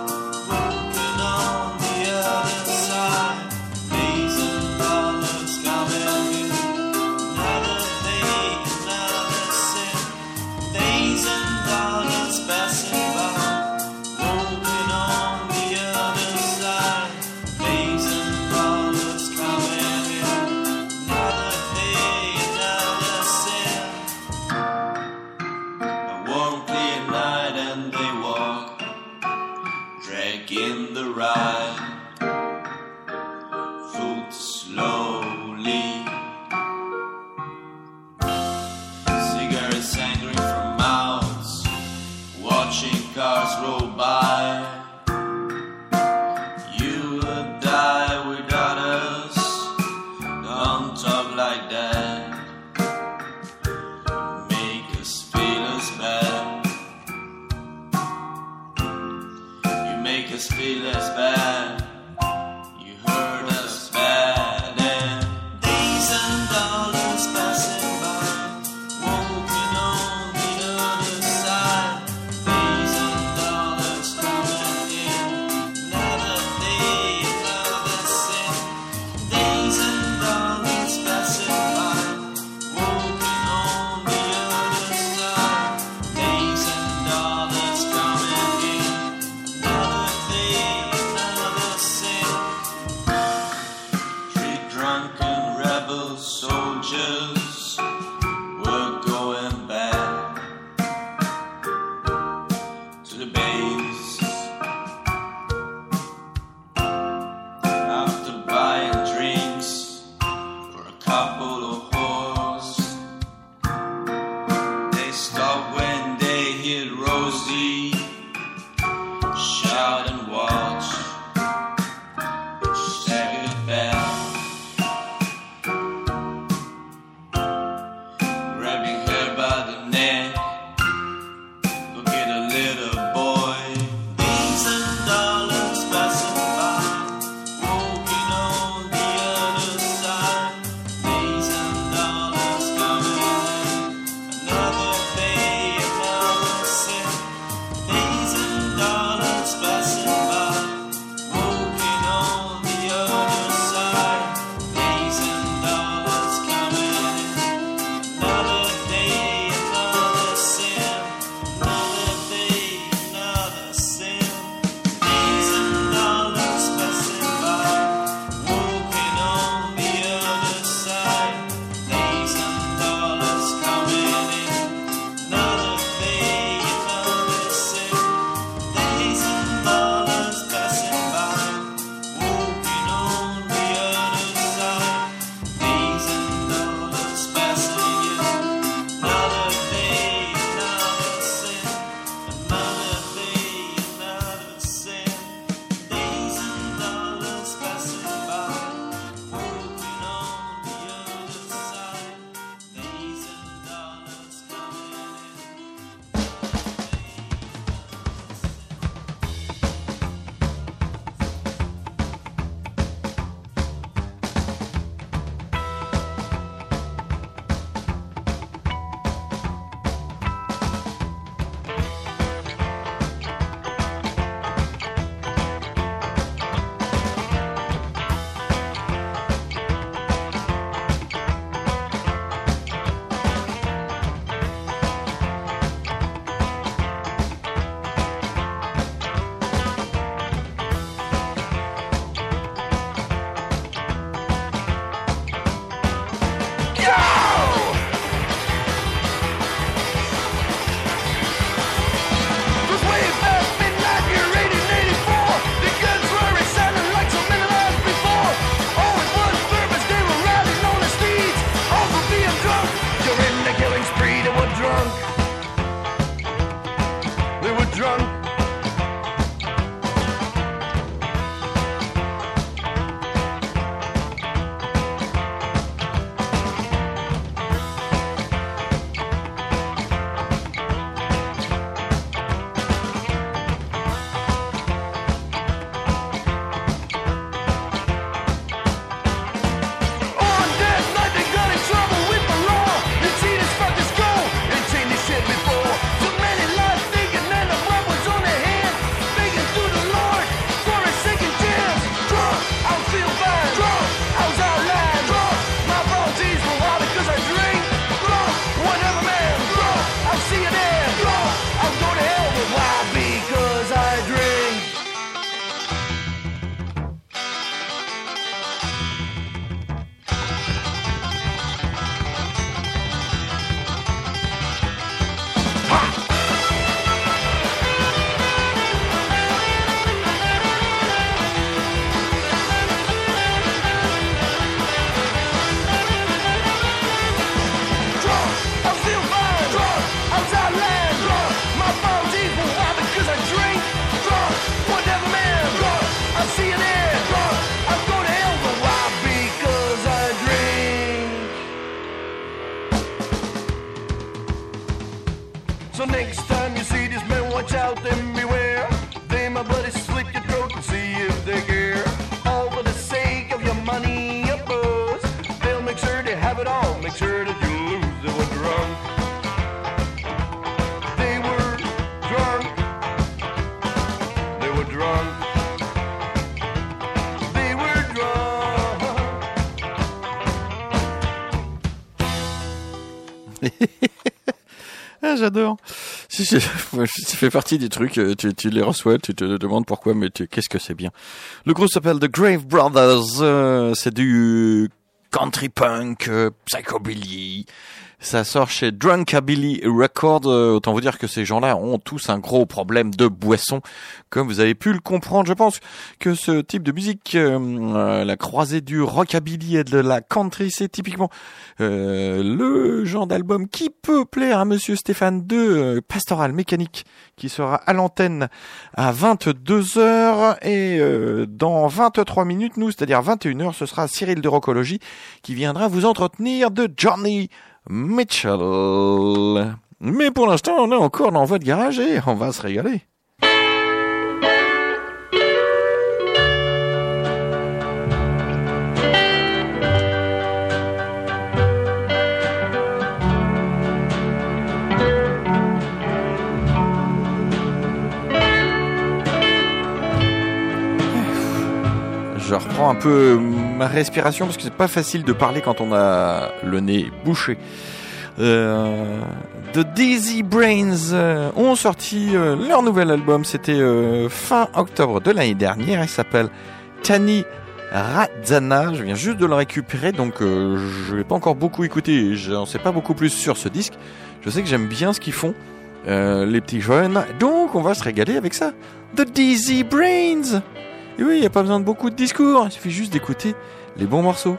Ah, j'adore. Ça fait partie des trucs, tu les reçois, tu te demandes pourquoi, mais qu'est-ce que c'est bien. Le groupe s'appelle The Grave Brothers, c'est du country punk, psychobilly. Ça sort chez Drunkabilly Records. Autant vous dire que ces gens-là ont tous un gros problème de boisson, comme vous avez pu le comprendre. Je pense que ce type de musique, la croisée du rockabilly et de la country, c'est typiquement le genre d'album qui peut plaire à Monsieur Stéphane de Pastoral Mécanique, qui sera à l'antenne à 22h et dans 23 minutes, nous, c'est-à-dire 21h, ce sera Cyril de Rockologie qui viendra vous entretenir de Johnny Mitchell. Mais pour l'instant, on est encore dans votre garage et on va se régaler. Je reprends un peu ma respiration parce que c'est pas facile de parler quand on a le nez bouché. The Dizzy Brains ont sorti leur nouvel album, c'était fin octobre de l'année dernière, il s'appelle Tani Radzana, je viens juste de le récupérer donc je l'ai pas encore beaucoup écouté, j'en sais pas beaucoup plus sur ce disque, je sais que j'aime bien ce qu'ils font, les petits jeunes, donc on va se régaler avec ça. The Dizzy Brains. Et oui, il n'y a pas besoin de beaucoup de discours, il suffit juste d'écouter les bons morceaux.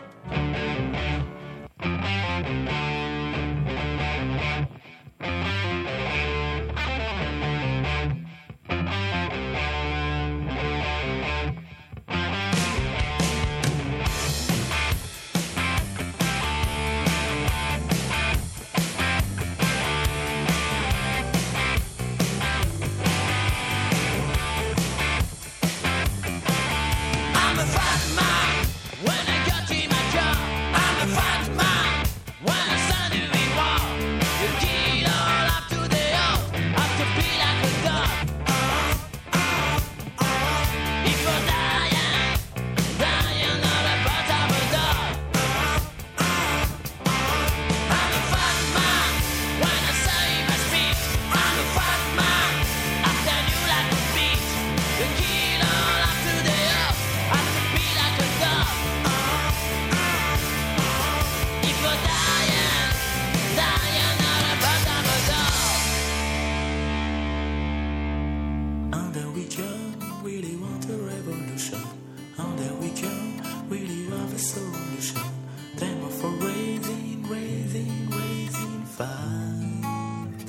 I'm a fat man when I got in my car. I'm a fat man when I suddenly walk. You get all up to the off, have to be like a dog. If you're dying, dying on the bottom of a dog. I'm a fat man when I say my speech. I'm a fat man after you like a bitch. You get all up to the off. Have to be like a dog. If you're dying, dying on the bottom of a dog. On the weekend, really want a revolution. On the weekend, really have a solution. Time for raising, fight.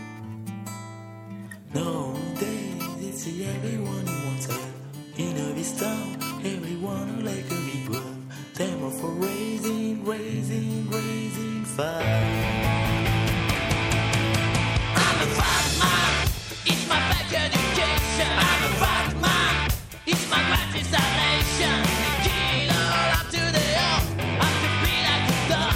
Nowadays, it's everyone who wants help. In a this town, everyone who like a big world. Time for raising, fight. I'm a fat man. It's my back education. I'm a fat man. It's my back installation. Get all up to the off. Have to be like a dog.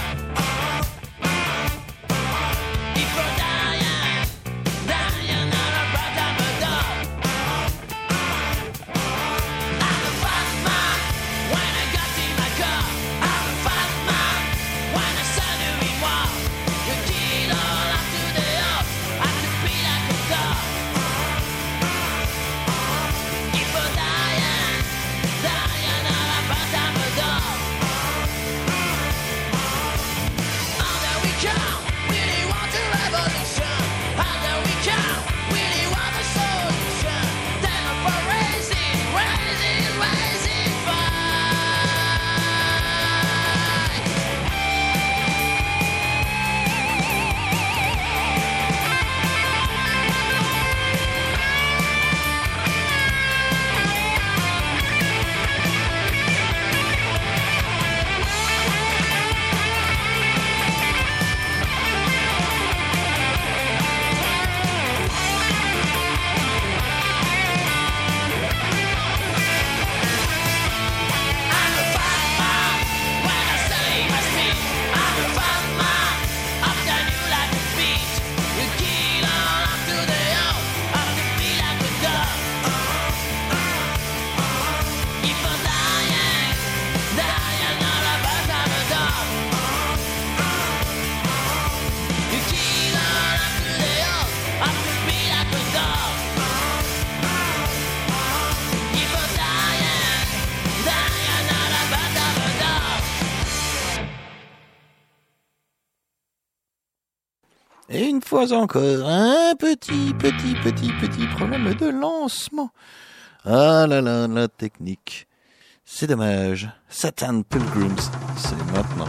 If you're dying, dying on the bottom of a dog. I'm a fat man when I Et une fois encore, un petit problème de lancement. Ah là là, la technique. C'est dommage. Satan Pilgrims, c'est maintenant.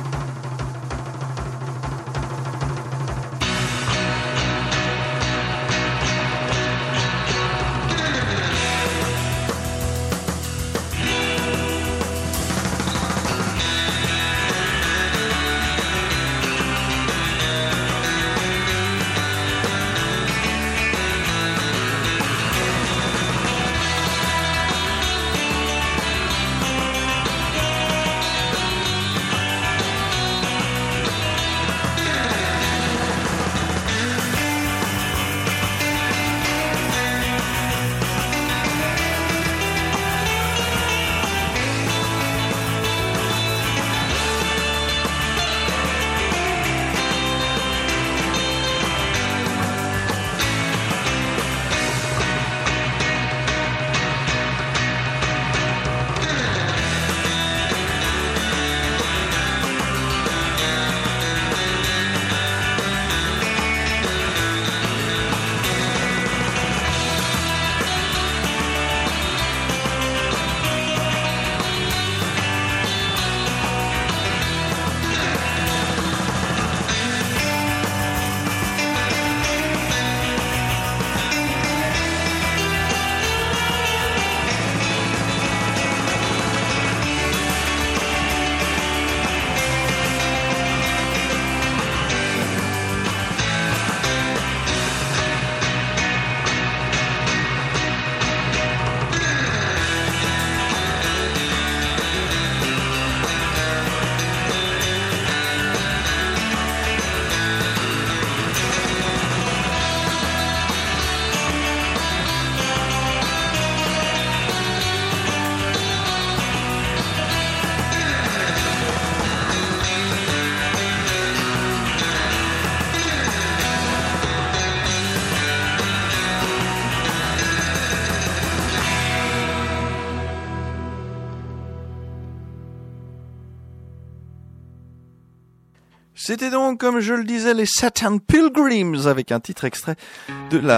C'était donc, comme je le disais, les Satan Pilgrims, avec un titre extrait de la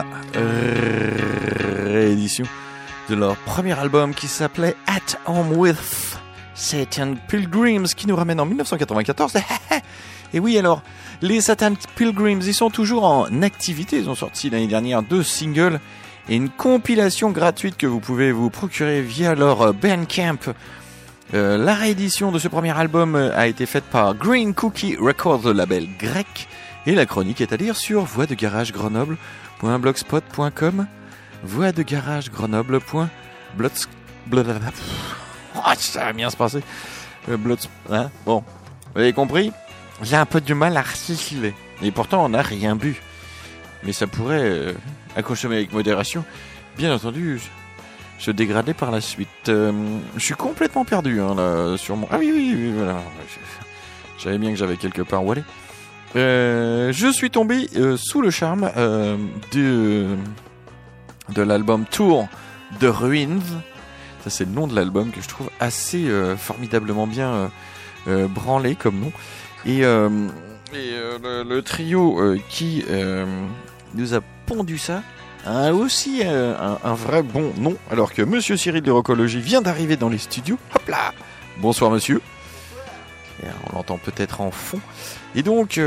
réédition de leur premier album qui s'appelait At Home with Satan Pilgrims, qui nous ramène en 1994. Et oui, alors, les Satan Pilgrims, ils sont toujours en activité. Ils ont sorti l'année dernière 2 singles et une compilation gratuite que vous pouvez vous procurer via leur Bandcamp. La réédition de ce premier album a été faite par Green Cookie Records, le label grec, et la chronique est à lire sur voixdegaragegrenoble.blogspot.com, voixdegaragegrenoble.blogspot. Oh, ça va bien se passer. Hein, bon, vous avez compris? J'ai un peu du mal à articuler, et pourtant on n'a rien bu. Mais ça pourrait, à consommer avec modération, bien entendu, se dégrader par la suite. Je suis complètement perdu là, sur mon... Ah oui, voilà. Je savais bien que j'avais quelque part où aller. Je suis tombé sous le charme de l'album Tour de Ruins. Ça, c'est le nom de l'album que je trouve assez formidablement bien branlé comme nom. Et le trio qui nous a pondu ça a aussi un vrai bon nom, alors que Monsieur Cyril de Rockologie vient d'arriver dans les studios. Hop là! Bonsoir monsieur. Et on l'entend peut-être en fond. Et donc,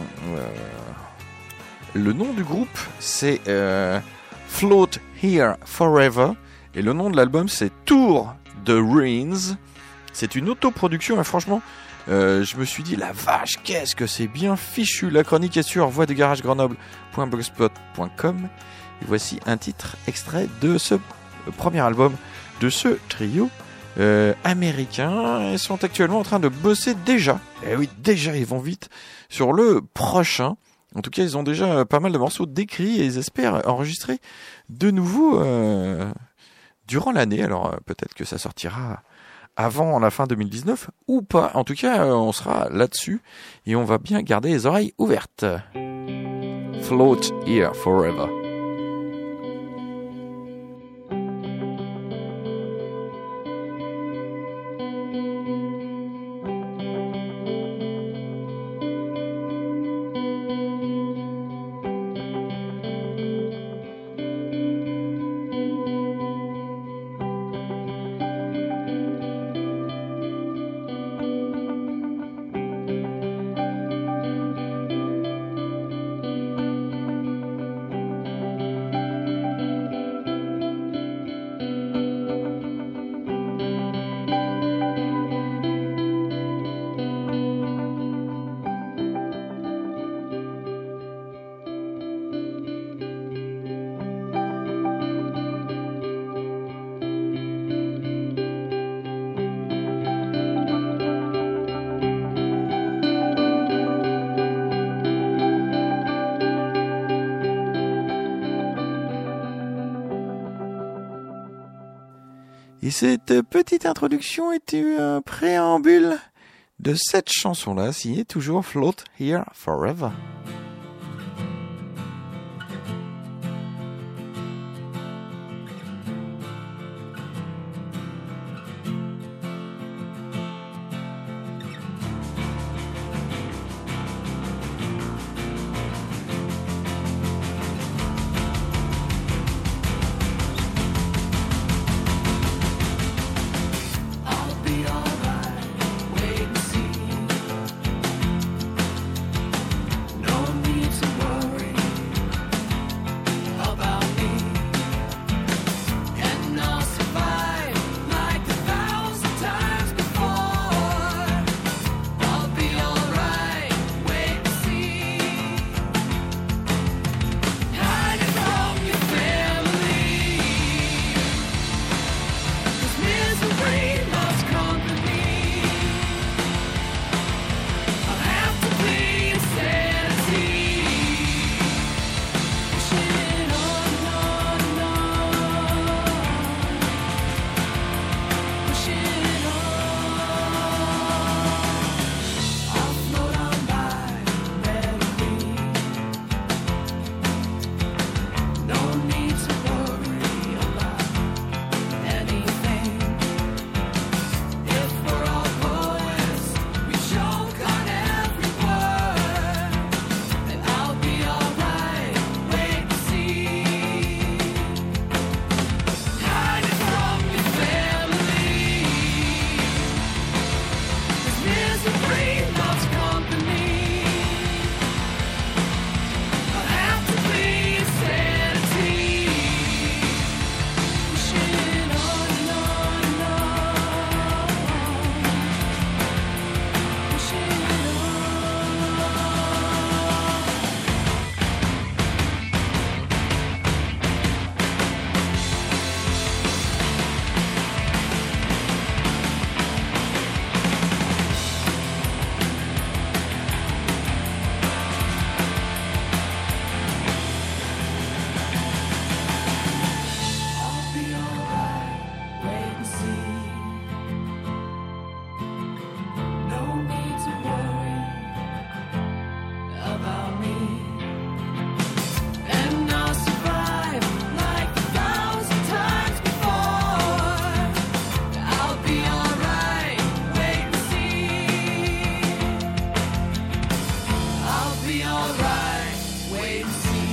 le nom du groupe, c'est Float Here Forever. Et le nom de l'album, c'est Tour de Ruins. C'est une autoproduction, et franchement, je me suis dit, la vache, qu'est-ce que c'est bien fichu. La chronique est sur voixdegaragegrenoble.blogspot.com. Et voici un titre extrait de ce premier album de ce trio américain. Ils sont actuellement en train de bosser déjà. Et oui, déjà, ils vont vite sur le prochain. En tout cas, ils ont déjà pas mal de morceaux décrits et ils espèrent enregistrer de nouveau durant l'année. Alors, peut-être que ça sortira avant la fin 2019 ou pas. En tout cas, on sera là-dessus et on va bien garder les oreilles ouvertes. Float Here Forever. cette petite introduction était un préambule de cette chanson-là, signée toujours Float Here Forever. I'll be alright, wait and see. No need to worry about me, and I'll survive like 1,000 times before. I'll be alright, wait and see. Hiding from your family, 'cause misery loves company. I'll have to be insanity. Pushing on, pushing on. I'll float on by, melody. No need to worry about anything. If we're all poets, we choke on every word. And I'll be alright, wait and see. Hiding from your family, 'cause misery loves company. I'll have to be insanity. Pushing on, pushing on. I'll be alright, wait and see. No need to worry about me, and I'll survive like 1,000 times before. I'll be alright, wait and see. I'll be alright, wait and see.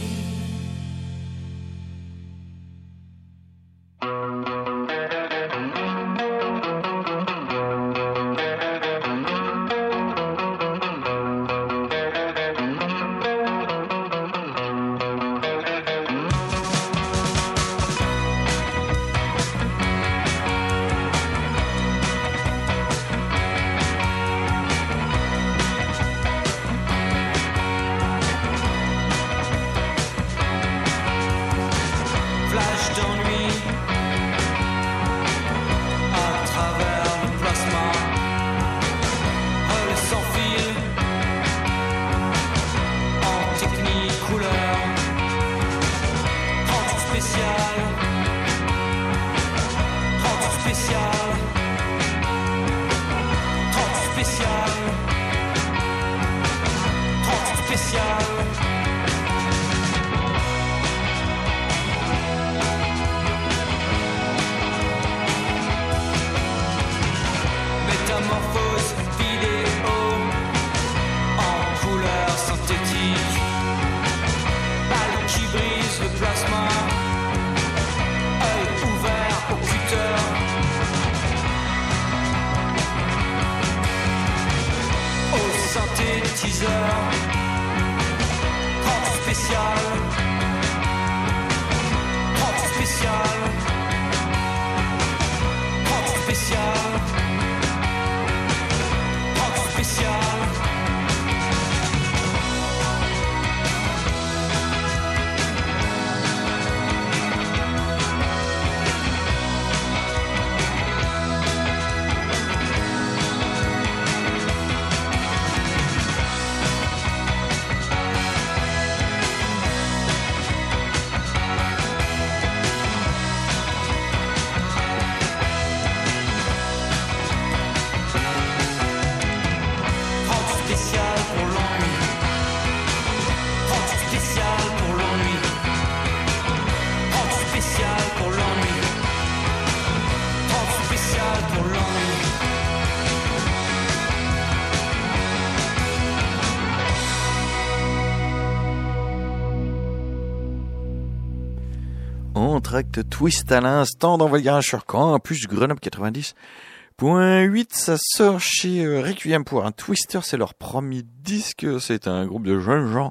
Flash d'ennui à travers le plasma, relais sans fil en technique couleur, 30 spécial, 30 spécial, 30 spécial, 30 spécial. Métamorphose vidéo en couleur synthétique, balle qui brise le plasma, œil ouvert au cutter, au synthétiseur, 30 spécial, 30 spécial, 30 spécial. Spécial. pas trop long. Entracte Twist à l'instant dans votre garage sur Campus Grenoble 90.8. Ça sort chez Requiem pour un Twister, c'est leur premier disque. C'est un groupe de jeunes gens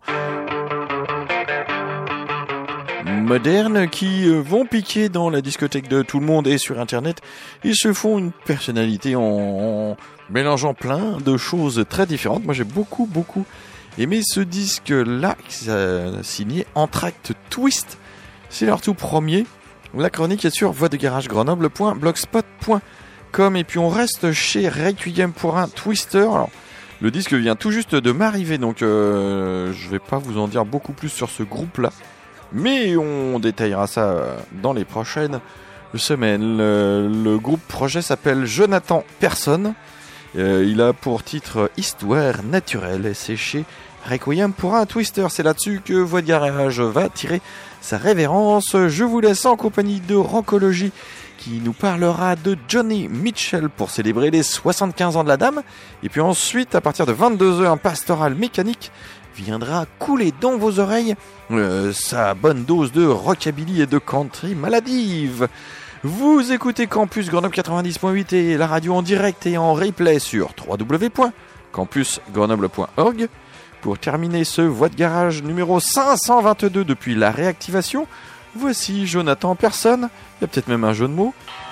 modernes qui vont piquer dans la discothèque de tout le monde et sur internet. Ils se font une personnalité en mélangeant plein de choses très différentes. Moi j'ai beaucoup aimé ce disque là signé Entracte Twist. C'est leur tout premier. La chronique est sur voixdegaragegrenoble.blogspot.com. Et puis on reste chez Requiem pour un Twister. Alors, le disque vient tout juste de m'arriver, donc je vais pas vous en dire beaucoup plus sur ce groupe-là. Mais on détaillera ça dans les prochaines semaines. Le groupe projet s'appelle Jonathan Personne. Il a pour titre Histoire naturelle et c'est chez Requiem pour un Twister. C'est là-dessus que votre garage va tirer sa révérence. Je vous laisse en compagnie de Rancologie qui nous parlera de Johnny Mitchell pour célébrer les 75 ans de la dame. Et puis ensuite, à partir de 22h, un pastoral mécanique viendra couler dans vos oreilles sa bonne dose de rockabilly et de country maladive. Vous écoutez Campus Grenoble 90.8 et la radio en direct et en replay sur www.campusgrenoble.org. Pour terminer ce Voix de Garage numéro 522 depuis la réactivation, voici Jonathan Personne, il y a peut-être même un jeu de mots,